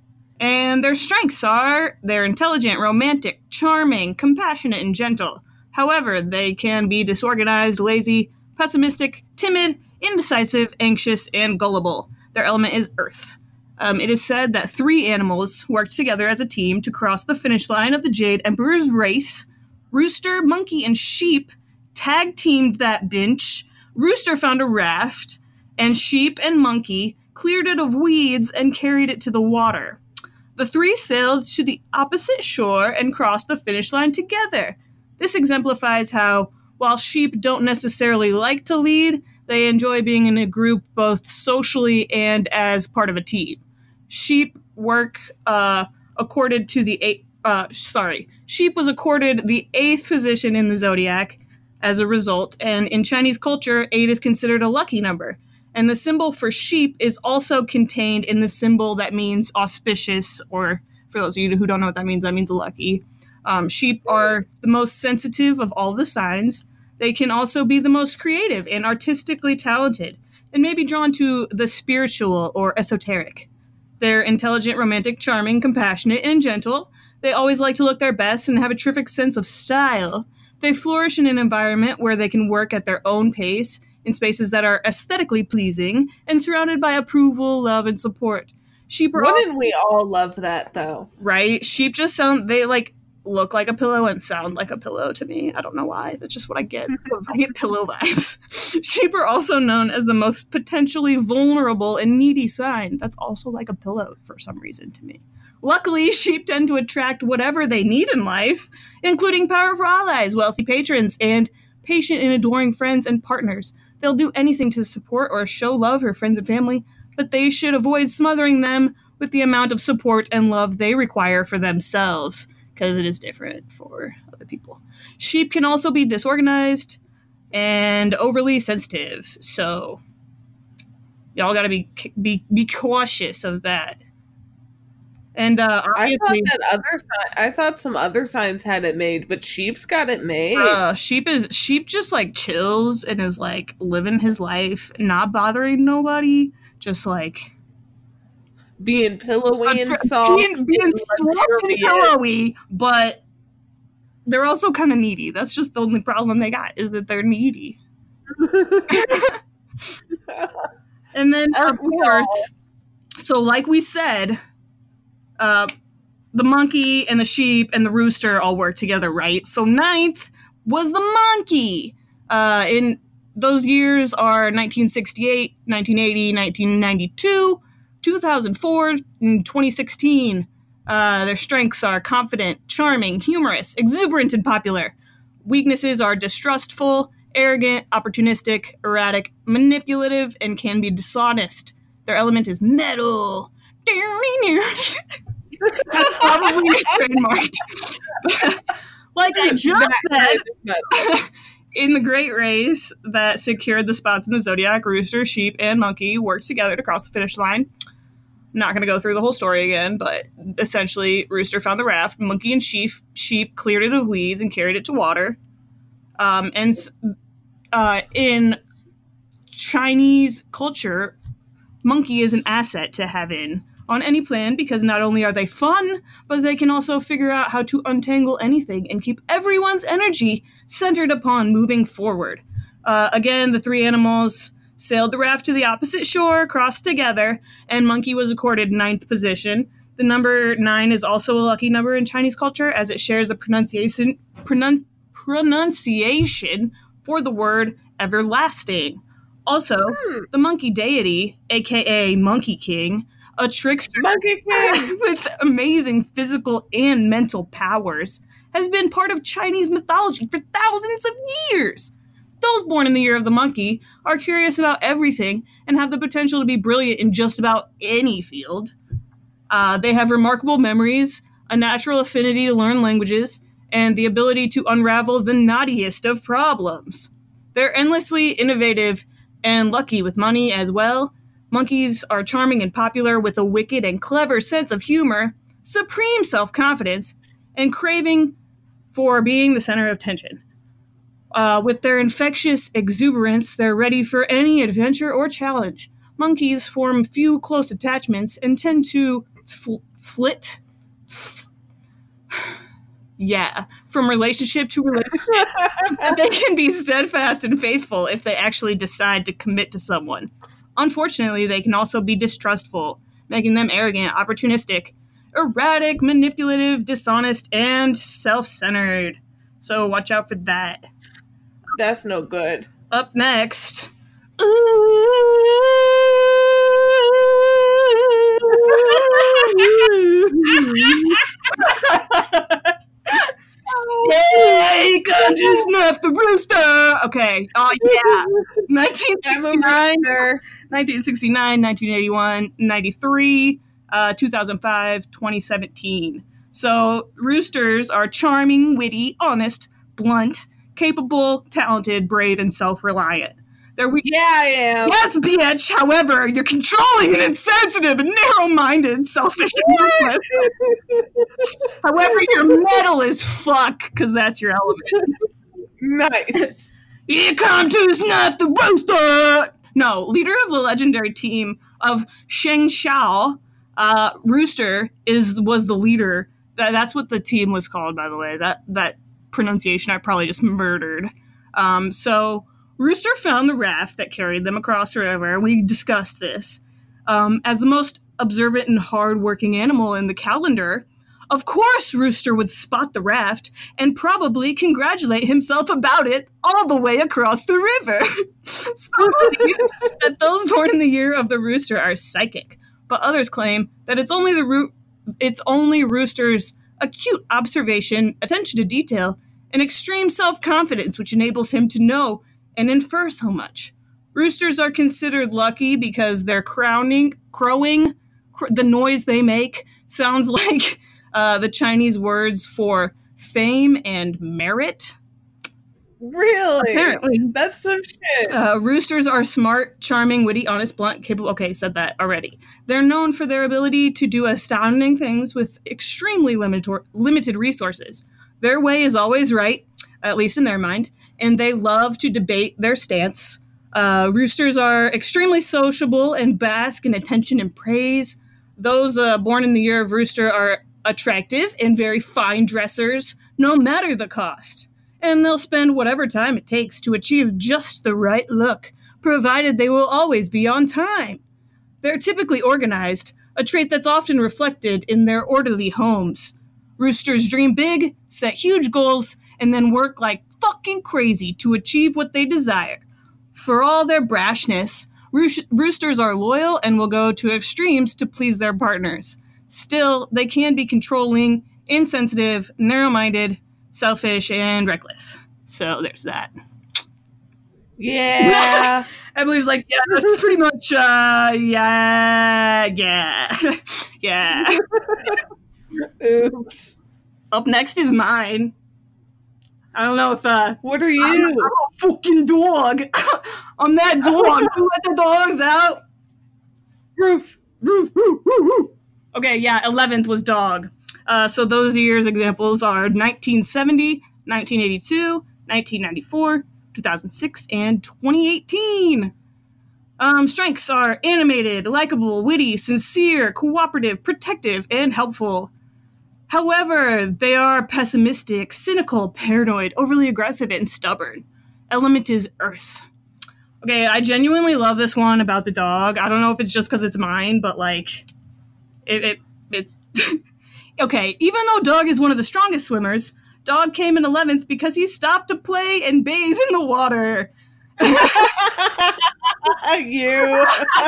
S3: and their strengths are they're intelligent, romantic, charming, compassionate, and gentle. However, they can be disorganized, lazy, pessimistic, timid, indecisive, anxious, and gullible. Their element is earth. Um, it is said that three animals worked together as a team to cross the finish line of the Jade Emperor's race. Rooster, monkey, and sheep tag-teamed that bench. Rooster found a raft, and sheep and monkey cleared it of weeds and carried it to the water. The three sailed to the opposite shore and crossed the finish line together. This exemplifies how, while sheep don't necessarily like to lead, they enjoy being in a group both socially and as part of a team. Sheep work uh, accorded to the eight. Uh, sorry, sheep was accorded the eighth position in the zodiac as a result, and in Chinese culture, eight is considered a lucky number. And the symbol for sheep is also contained in the symbol that means auspicious, or for those of you who don't know what that means, that means lucky. Um, sheep are the most sensitive of all the signs. They can also be the most creative and artistically talented, and may be drawn to the spiritual or esoteric. They're intelligent, romantic, charming, compassionate, and gentle. They always like to look their best and have a terrific sense of style. They flourish in an environment where they can work at their own pace, in spaces that are aesthetically pleasing, and surrounded by approval, love, and support. Sheep are
S2: Wouldn't
S3: all,
S2: we all love that, though?
S3: right? Sheep just sound, they like look like a pillow and sound like a pillow to me. I don't know why. That's just what I get. So I get pillow vibes. Sheep are also known as the most potentially vulnerable and needy sign. That's also like a pillow for some reason to me. Luckily, sheep tend to attract whatever they need in life, including powerful allies, wealthy patrons, and patient and adoring friends and partners. They'll do anything to support or show love her friends and family, but they should avoid smothering them with the amount of support and love they require for themselves, because it is different for other people. Sheep can also be disorganized and overly sensitive, so y'all gotta be be be cautious of that. And uh,
S2: I thought
S3: obviously,
S2: that other sign. I thought some other signs had it made, but sheep's got it made.
S3: uh, sheep is sheep just like chills and is like living his life, not bothering nobody, just like
S2: being pillowy and
S3: uh,
S2: soft,
S3: being, being
S2: and
S3: soft and
S2: luxurious.
S3: pillowy, but they're also kind of needy. That's just the only problem they got, is that they're needy. And then, of
S2: Aren't we
S3: course,
S2: all?
S3: so like we said, uh, the monkey and the sheep and the rooster all work together, right? So ninth was the monkey. Uh, in those years are nineteen sixty-eight, nineteen eighty, nineteen ninety-two, two thousand four, and twenty sixteen. Uh, their strengths are confident, charming, humorous, exuberant, and popular. Weaknesses are distrustful, arrogant, opportunistic, erratic, manipulative, and can be dishonest. Their element is metal. That's probably trademarked. Like I just
S2: That-
S3: said,
S2: that-
S3: in the great race that secured the spots in the zodiac, rooster, sheep, and monkey worked together to cross the finish line. I'm not going to go through the whole story again, but essentially, rooster found the raft, monkey and sheep sheep cleared it of weeds and carried it to water. Um, and uh, in Chinese culture, monkey is an asset to have in on any plan, because not only are they fun, but they can also figure out how to untangle anything and keep everyone's energy centered upon moving forward. Uh, again, the three animals sailed the raft to the opposite shore, crossed together, and monkey was accorded ninth position. The number nine is also a lucky number in Chinese culture, as it shares the pronunciation pronun- pronunciation for the word everlasting. Also,
S2: Hmm.
S3: the monkey deity, aka Monkey King, a trickster
S2: Monkey King.
S3: with amazing physical and mental powers, has been part of Chinese mythology for thousands of years. Those born in the year of the monkey are curious about everything and have the potential to be brilliant in just about any field. Uh, they have remarkable memories, a natural affinity to learn languages, and the ability to unravel the knottiest of problems. They're endlessly innovative and lucky with money as well. Monkeys are charming and popular with a wicked and clever sense of humor, supreme self-confidence, and craving for being the center of attention. Uh, with their infectious exuberance, they're ready for any adventure or challenge. Monkeys form few close attachments and tend to fl- flit, f- yeah, from relationship to relationship. They can be steadfast and faithful if they actually decide to commit to someone. Unfortunately, they can also be distrustful, making them arrogant, opportunistic, erratic, manipulative, dishonest, and self-centered. So watch out for that.
S2: That's no good.
S3: Up next. Hey, come to snuff the rooster. Okay. Oh yeah. nineteen sixty-nine, nineteen sixty-nine, nineteen eighty-one, ninety-three, uh, two thousand five, twenty seventeen. So roosters are charming, witty, honest, blunt, capable, talented, brave, and self-reliant. They're weak.
S2: Yeah, I am.
S3: Yes, bitch. However, you're controlling and insensitive and narrow-minded, selfish and ruthless. However, your metal is fuck, because that's your element.
S2: Nice.
S3: Here come to snuff the rooster. No, leader of the legendary team of Sheng Xiao, uh, Rooster is was the leader. That, that's what the team was called, by the way. That that pronunciation I probably just murdered. Um, so Rooster found the raft that carried them across the river. We discussed this. Um, as the most observant and hard-working animal in the calendar, of course Rooster would spot the raft and probably congratulate himself about it all the way across the river. Some believe that those born in the year of the rooster are psychic, but others claim that it's only the roo- it's only Rooster's acute observation, attention to detail, and extreme self-confidence which enables him to know and infer so much. Roosters are considered lucky because their crowning, crowing, cr- the noise they make sounds like uh, the Chinese words for fame and merit.
S2: Really?
S3: Apparently.
S2: That's some shit.
S3: Uh, roosters are smart, charming, witty, honest, blunt, capable. Okay, said that already. They're known for their ability to do astounding things with extremely limited limited resources. Their way is always right, at least in their mind, and they love to debate their stance. Uh, roosters are extremely sociable and bask in attention and praise. Those uh, born in the year of rooster are attractive and very fine dressers, no matter the cost. And they'll spend whatever time it takes to achieve just the right look, provided they will always be on time. They're typically organized, a trait that's often reflected in their orderly homes. Roosters dream big, set huge goals, and then work like fucking crazy to achieve what they desire. For all their brashness, roosters are loyal and will go to extremes to please their partners. Still, they can be controlling, insensitive, narrow-minded, selfish, and reckless. So there's that.
S2: Yeah.
S3: Emily's like, yeah, that's pretty much, uh, yeah, yeah, yeah.
S2: Oops.
S3: Up next is mine. I don't know if, uh...
S2: What are you?
S3: I'm, I'm a fucking dog. I'm that dog. Who let the dogs out?
S2: Roof.
S3: Roof, roof, roof, roof. Okay, yeah, eleventh was dog. Uh, so those years' examples are nineteen seventy, nineteen eighty-two, nineteen ninety-four, two thousand six, and twenty eighteen. Um, strengths are animated, likable, witty, sincere, cooperative, protective, and helpful. However, they are pessimistic, cynical, paranoid, overly aggressive, and stubborn. Element is earth. Okay, I genuinely love this one about the dog. I don't know if it's just because it's mine, but like, it, it, it okay, even though dog is one of the strongest swimmers, dog came in eleventh because he stopped to play and bathe in the water.
S2: You.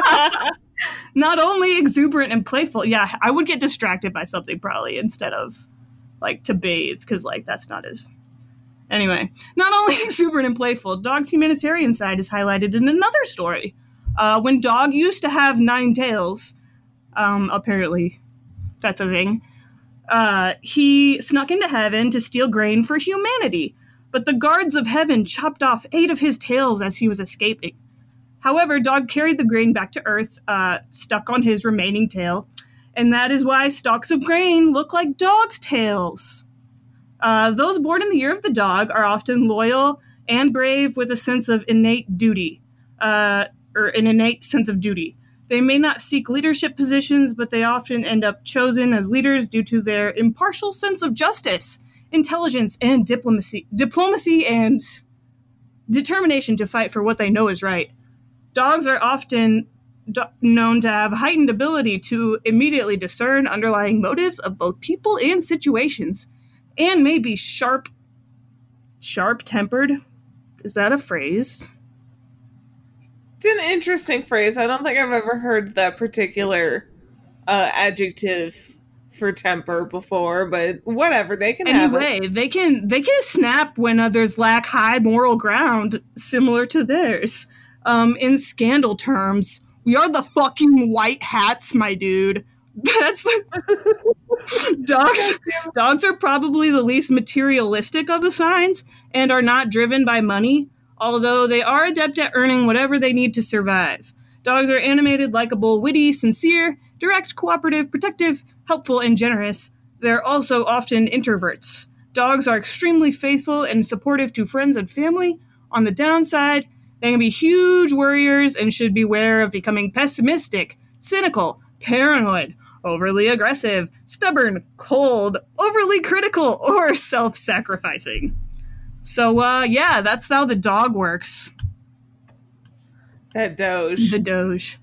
S3: Not only exuberant and playful, yeah, I would get distracted by something probably instead of, like, to bathe, because, like, that's not as... Anyway, not only exuberant and playful, dog's humanitarian side is highlighted in another story. Uh, when dog used to have nine tails, um, apparently that's a thing, uh, he snuck into heaven to steal grain for humanity, but the guards of heaven chopped off eight of his tails as he was escaping. However, dog carried the grain back to Earth, uh, stuck on his remaining tail, and that is why stalks of grain look like dogs' tails. Uh, those born in the year of the dog are often loyal and brave with a sense of innate duty, uh, or an innate sense of duty. They may not seek leadership positions, but they often end up chosen as leaders due to their impartial sense of justice, intelligence, and diplomacy, diplomacy and determination to fight for what they know is right. Dogs are often do- known to have heightened ability to immediately discern underlying motives of both people and situations, and may be sharp, sharp-tempered. Is that a phrase?
S2: It's an interesting phrase. I don't think I've ever heard that particular uh, adjective for temper before, but whatever, they can
S3: anyway,
S2: have it.
S3: they can they can snap when others lack high moral ground, similar to theirs. Um, in scandal terms, we are the fucking white hats, my dude. That's the dogs. Dogs are probably the least materialistic of the signs and are not driven by money, although they are adept at earning whatever they need to survive. Dogs are animated, likable, witty, sincere, direct, cooperative, protective, helpful, and generous. They're also often introverts. Dogs are extremely faithful and supportive to friends and family. On the downside, they can be huge worriers and should beware of becoming pessimistic, cynical, paranoid, overly aggressive, stubborn, cold, overly critical, or self-sacrificing. So, uh, yeah, that's how the dog works.
S2: That Doge.
S3: The Doge.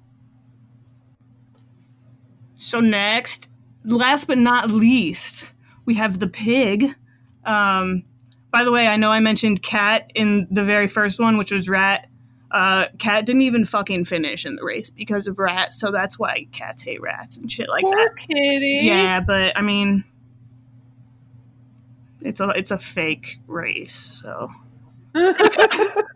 S3: So next, last but not least, we have the pig. Um, by the way, I know I mentioned cat in the very first one, which was rat. Uh, cat didn't even fucking finish in the race because of rat, so that's why cats hate rats and shit like
S2: Poor
S3: that.
S2: kitty.
S3: Yeah, but I mean, it's a it's a fake race, so.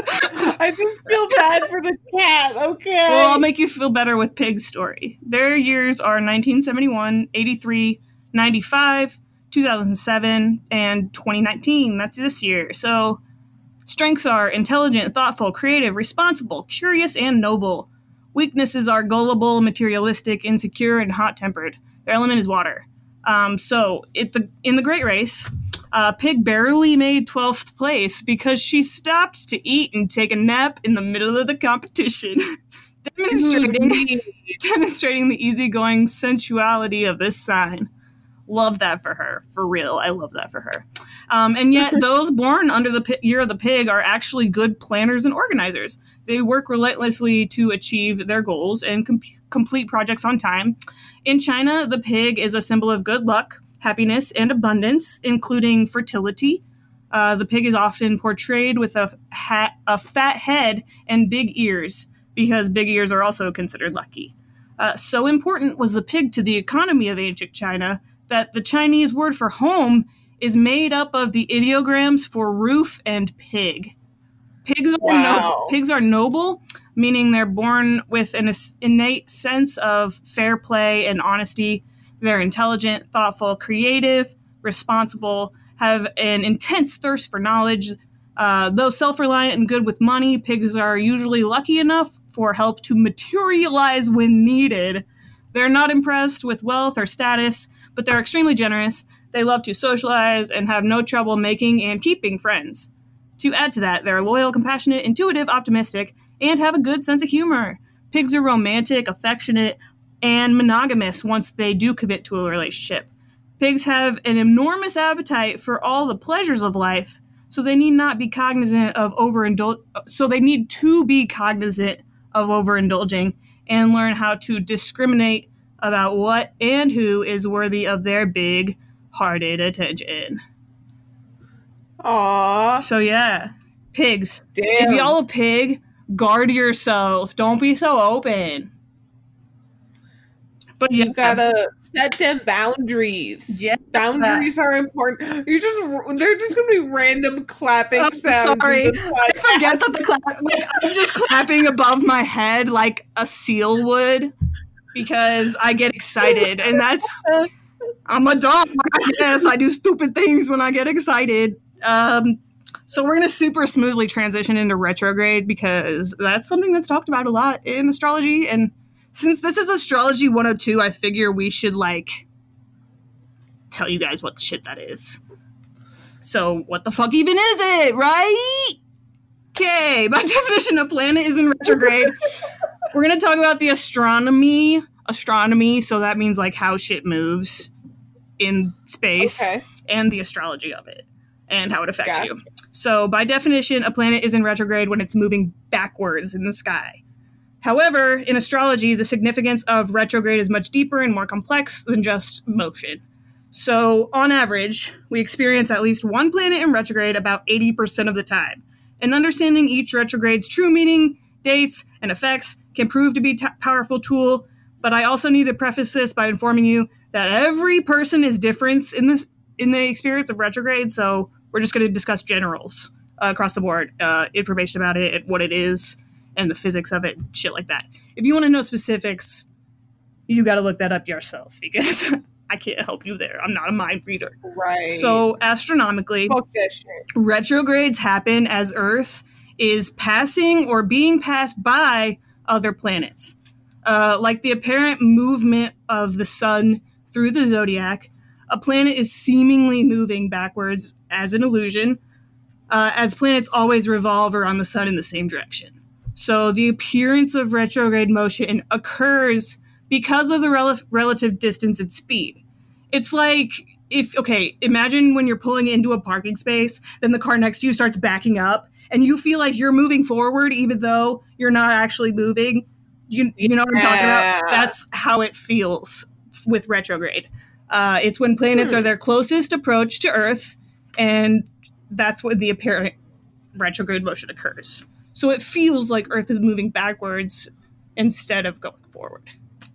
S2: I just feel bad for the cat, okay?
S3: Well, I'll make you feel better with Pig's story. Their years are nineteen seventy-one, eighty-three, ninety-five, two thousand seven, and twenty nineteen. That's this year. So, strengths are intelligent, thoughtful, creative, responsible, curious, and noble. Weaknesses are gullible, materialistic, insecure, and hot-tempered. Their element is water. Um, so, it, the, in the Great Race, uh, Pig barely made twelfth place because she stopped to eat and take a nap in the middle of the competition, demonstrating, demonstrating the easygoing sensuality of this sign. Love that for her. For real. I love that for her. Um, and yet, those born under the pi- year of the pig are actually good planners and organizers. They work relentlessly to achieve their goals and com- complete projects on time. In China, the pig is a symbol of good luck, happiness, and abundance, including fertility. Uh, the pig is often portrayed with a, hat, a fat head and big ears, because big ears are also considered lucky. Uh, so important was the pig to the economy of ancient China that the Chinese word for home is made up of the ideograms for roof and pig. Pigs are,
S2: Wow.
S3: noble, pigs are noble, meaning they're born with an innate sense of fair play and honesty. They're intelligent, thoughtful, creative, responsible, have an intense thirst for knowledge. Uh, though self-reliant and good with money, pigs are usually lucky enough for help to materialize when needed. They're not impressed with wealth or status, but they're extremely generous. They love to socialize and have no trouble making and keeping friends. To add to that, they're loyal, compassionate, intuitive, optimistic, and have a good sense of humor. Pigs are romantic, affectionate, and monogamous once they do commit to a relationship. Pigs have an enormous appetite for all the pleasures of life, so they need not be cognizant of overindul- so they need to be cognizant of overindulging and learn how to discriminate about what and who is worthy of their big-hearted attention.
S2: Aww.
S3: So yeah, pigs.
S2: Damn.
S3: If y'all a pig, guard yourself. Don't be so open. But
S2: You
S3: yeah,
S2: gotta set them boundaries.
S3: Yeah.
S2: Boundaries are important. You're just they're just gonna be random clapping
S3: I'm
S2: sounds.
S3: sorry.
S2: in the
S3: I forget that the clap. Like, I'm just clapping above my head like a seal would because I get excited, and that's I'm a dog. I guess I do stupid things when I get excited. Um, so we're gonna super smoothly transition into retrograde because that's something that's talked about a lot in astrology, and since this is Astrology one oh two, I figure we should like tell you guys what the shit that is. So what the fuck even is it, right? Okay, by definition, a planet is in retrograde. We're gonna talk about the astronomy, astronomy. So that means like how shit moves in space,
S2: Okay.
S3: and the astrology of it and how it affects
S2: Gotcha.
S3: you. So by definition, a planet is in retrograde when it's moving backwards in the sky. However, in astrology, the significance of retrograde is much deeper and more complex than just motion. So, on average, we experience at least one planet in retrograde about eighty percent of the time. And understanding each retrograde's true meaning, dates, and effects can prove to be a t- powerful tool, but I also need to preface this by informing you that every person is different in this in the experience of retrograde, so we're just going to discuss generals uh, across the board, uh, information about it, what it is, and the physics of it, shit like that. If you want to know specifics, you got to look that up yourself because I can't help you there. I'm not a mind reader.
S2: Right.
S3: So astronomically,
S2: fuck that shit.
S3: retrogrades happen as Earth is passing or being passed by other planets. Uh, like the apparent movement of the sun through the zodiac, a planet is seemingly moving backwards as an illusion, uh, as planets always revolve around the sun in the same direction. So the appearance of retrograde motion occurs because of the rel- relative distance and speed. It's like if, okay, imagine when you're pulling into a parking space, then the car next to you starts backing up, and you feel like you're moving forward even though you're not actually moving. You, you know what I'm talking
S2: Yeah.
S3: about? That's how it feels with retrograde. Uh, it's when planets
S2: Hmm.
S3: are their closest approach to Earth, and that's when the apparent retrograde motion occurs. So it feels like Earth is moving backwards instead of going forward.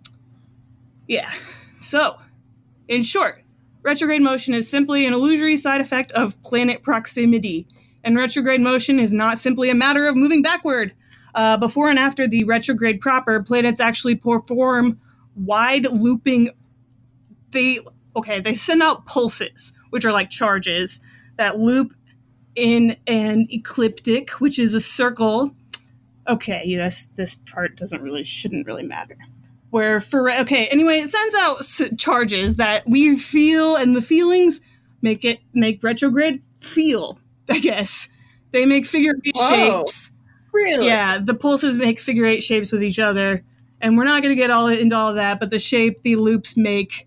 S3: Yeah. So, in short, retrograde motion is simply an illusory side effect of planet proximity. And retrograde motion is not simply a matter of moving backward. Uh, before and after the retrograde proper, planets actually perform wide looping. They okay, they send out pulses, which are like charges that loop in an ecliptic, which is a circle. Okay, yes, this part doesn't really shouldn't really matter. Where for okay, anyway, it sends out s- charges that we feel, and the feelings make it make retrograde feel. I guess they make figure eight
S2: Whoa.
S3: shapes.
S2: Really?
S3: Yeah, the pulses make figure eight shapes with each other, and we're not going to get all into all of that. But the shape the loops make,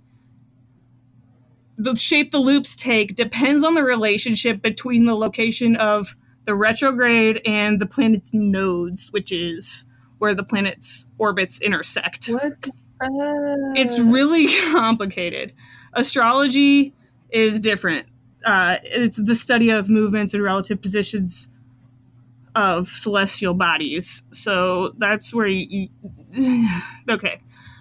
S3: the shape the loops take, depends on the relationship between the location of the retrograde and the planet's nodes, which is where the planet's orbits intersect.
S2: What? Uh...
S3: It's really complicated. Astrology is different. Uh, it's the study of movements and relative positions of celestial bodies. So that's where you... you okay.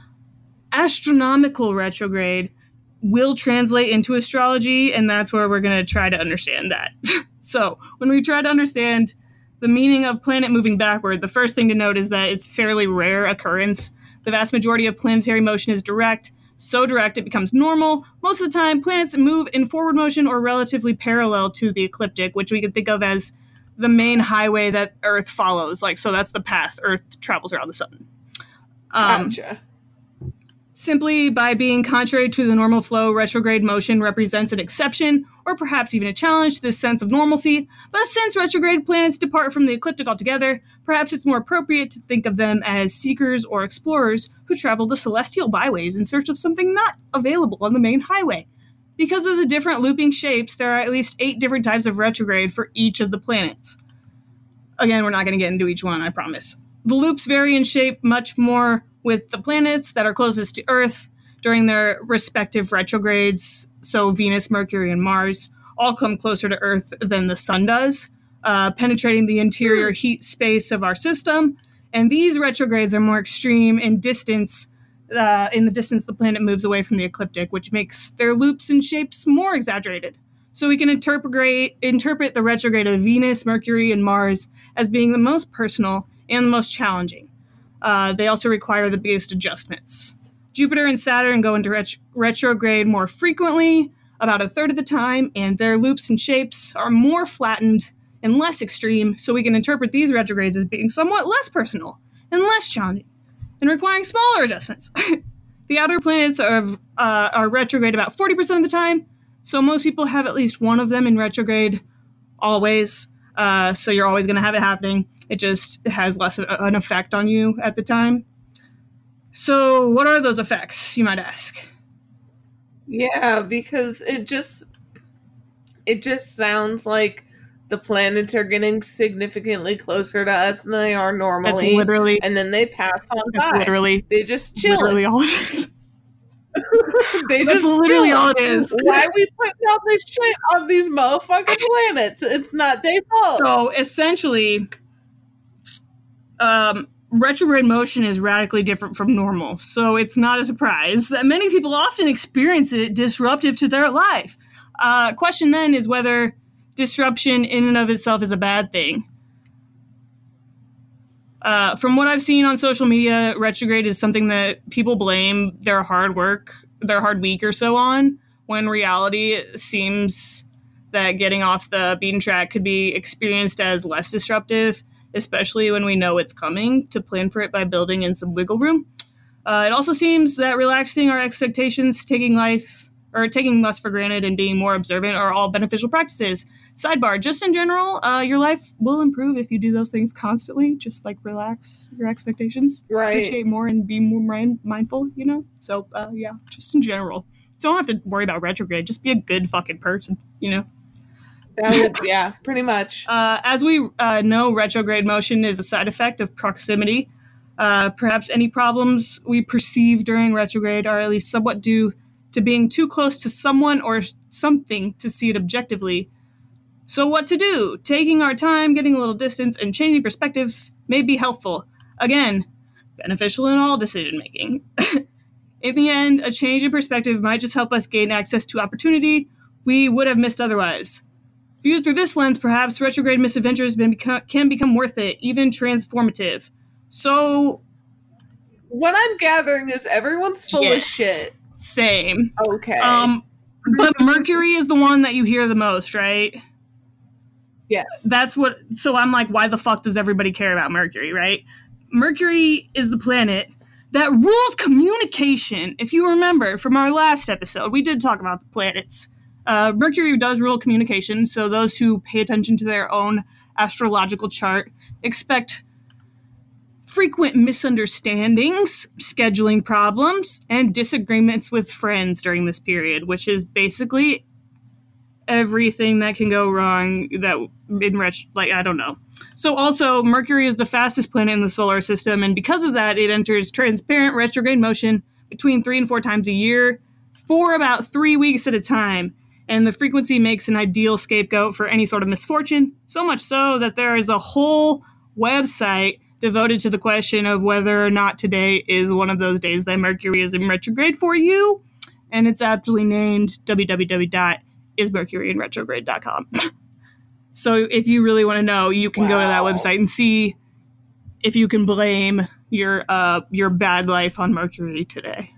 S3: Astronomical retrograde will translate into astrology, and that's where we're going to try to understand that. So when we try to understand the meaning of planet moving backward, the first thing to note is that it's fairly rare occurrence. The vast majority of planetary motion is direct, so direct it becomes normal. Most of the time, planets move in forward motion or relatively parallel to the ecliptic, which we can think of as the main highway that Earth follows. Like, so that's the path Earth travels around the sun. Um,
S2: Gotcha.
S3: Simply by being contrary to the normal flow, retrograde motion represents an exception, or perhaps even a challenge to this sense of normalcy. But since retrograde planets depart from the ecliptic altogether, perhaps it's more appropriate to think of them as seekers or explorers who travel the celestial byways in search of something not available on the main highway. Because of the different looping shapes, there are at least eight different types of retrograde for each of the planets. Again, we're not going to get into each one, I promise. The loops vary in shape much more with the planets that are closest to Earth during their respective retrogrades. So Venus, Mercury, and Mars all come closer to Earth than the Sun does, uh, penetrating the interior heat space of our system. And these retrogrades are more extreme in distance, uh, in the distance the planet moves away from the ecliptic, which makes their loops and shapes more exaggerated. So we can interpret interpret the retrograde of Venus, Mercury, and Mars as being the most personal and the most challenging. Uh, they also require the biggest adjustments. Jupiter and Saturn go into ret- retrograde more frequently, about a third of the time, and their loops and shapes are more flattened and less extreme, so we can interpret these retrogrades as being somewhat less personal and less challenging, and requiring smaller adjustments. The outer planets are, uh, are retrograde about forty percent of the time, so most people have at least one of them in retrograde always, uh, so you're always going to have it happening. It just has less of an effect on you at the time. So what are those effects, you might ask?
S2: Yeah, because it just it just sounds like the planets are getting significantally closer to us than they are normally.
S3: That's literally,
S2: and then they pass on
S3: that's
S2: by.
S3: literally,
S2: They just chill.
S3: literally all it is.
S2: They
S3: That's
S2: just
S3: literally
S2: chillin'.
S3: all it is.
S2: Why are we putting all this shit on these motherfucking planets? It's not their fault.
S3: So essentially, um, retrograde motion is radically different from normal. So it's not a surprise that many people often experience it disruptive to their life. Uh, question then is whether disruption in and of itself is a bad thing. Uh, from what I've seen on social media, retrograde is something that people blame their hard work, their hard week or so on, when reality it seems that getting off the beaten track could be experienced as less disruptive, especially when we know it's coming, to plan for it by building in some wiggle room. Uh, it also seems that relaxing our expectations, taking life, or taking less for granted and being more observant are all beneficial practices. Sidebar, just in general, uh, your life will improve if you do those things constantly. Just like relax your expectations,
S2: Right.
S3: appreciate more, and be more mind- mindful, you know? So, uh, yeah, just in general. Don't have to worry about retrograde. Just be a good fucking person, you know?
S2: That would, yeah, pretty much.
S3: Uh, as we uh, know, retrograde motion is a side effect of proximity. Uh, perhaps any problems we perceive during retrograde are at least somewhat due to being too close to someone or something to see it objectively. So what to do? Taking our time, getting a little distance, and changing perspectives may be helpful. Again, beneficial in all decision making. In the end, a change in perspective might just help us gain access to opportunity we would have missed otherwise. Viewed through this lens, perhaps retrograde misadventures been become, can become worth it, even transformative. So,
S2: what I'm gathering is everyone's full
S3: yes,
S2: of shit.
S3: Same.
S2: Okay.
S3: Um, but Mercury is the one that you hear the most, right?
S2: Yes.
S3: That's what. So I'm like, why the fuck does everybody care about Mercury, right? Mercury is the planet that rules communication. If you remember from our last episode, we did talk about the planets. Uh, Mercury does rule communication, so those who pay attention to their own astrological chart expect frequent misunderstandings, scheduling problems, and disagreements with friends during this period, which is basically everything that can go wrong that in ret- like I don't know. So also, Mercury is the fastest planet in the solar system, and because of that, it enters transparent retrograde motion between three and four times a year for about three weeks at a time. And the frequency makes an ideal scapegoat for any sort of misfortune, so much so that there is a whole website devoted to the question of whether or not today is one of those days that Mercury is in retrograde for you. And it's aptly named w w w dot is mercury in retrograde dot com. So if you really want to know, you can wow. go to that website and see if you can blame your uh, your bad life on Mercury today.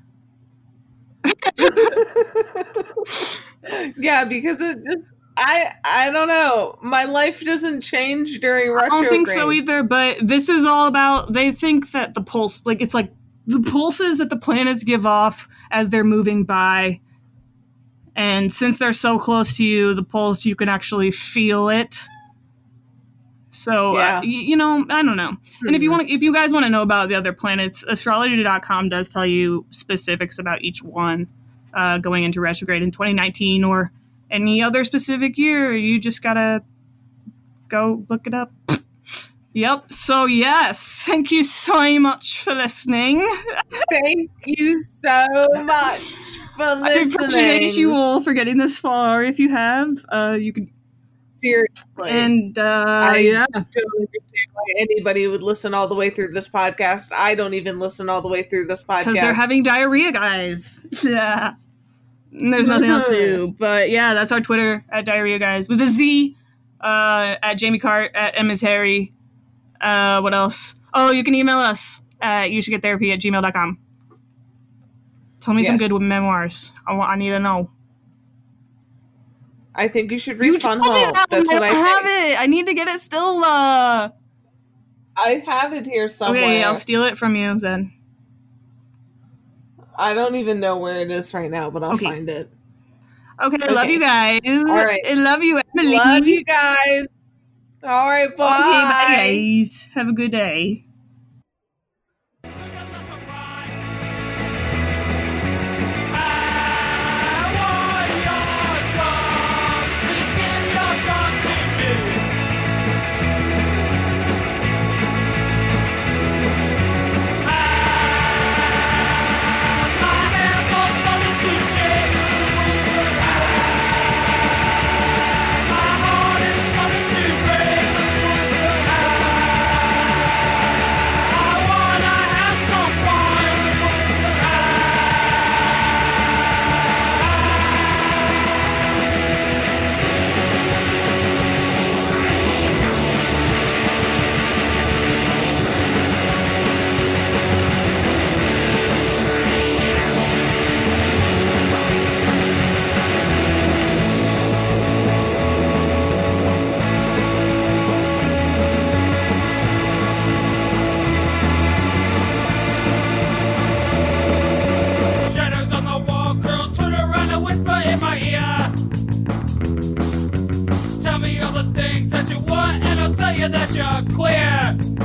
S2: Yeah, because it just I I don't know. My life doesn't change during retrograde.
S3: I don't think so either, but this is all about, they think that the pulse, like it's like the pulses that the planets give off as they're moving by. And since they're so close to you, the pulse, you can actually feel it. So,
S2: yeah.
S3: uh, y- you know, I don't know. Mm-hmm. And if you want, if you guys want to know about the other planets, astrology dot com does tell you specifics about each one. Uh, going into retrograde in twenty nineteen or any other specific year. You just gotta go look it up. Yep. So, yes. Thank you so much for listening.
S2: Thank you so much for listening.
S3: I appreciate you all for getting this far. If you have, uh, you can...
S2: Seriously.
S3: And, uh,
S2: I
S3: yeah.
S2: don't understand why anybody would listen all the way through this podcast. I don't even listen all the way through this podcast.
S3: Because they're having diarrhea, guys. Yeah. And there's nothing else to do. But yeah, that's our Twitter, at Diarrhea Guys, with a Z, uh, at Jamie Cart, at M is Harry. Uh, what else? Oh, you can email us at you should get therapy at gmail dot com. Tell me yes. some good memoirs. I want. I need to know.
S2: I think you should read
S3: you
S2: Fun
S3: Home.
S2: That. That's
S3: I
S2: what I
S3: have
S2: think.
S3: it. I need to get it still. Uh...
S2: I have it here somewhere.
S3: Okay, I'll steal it from you then.
S2: I don't even know where it is right now, but I'll
S3: okay.
S2: find it.
S3: Okay, I okay. love you guys. All
S2: right.
S3: I love you, Emily.
S2: Love you guys. All right, bye.
S3: Okay, bye, guys. Have a good day.
S4: Tell me all the things that you want, and I'll tell you that you're queer.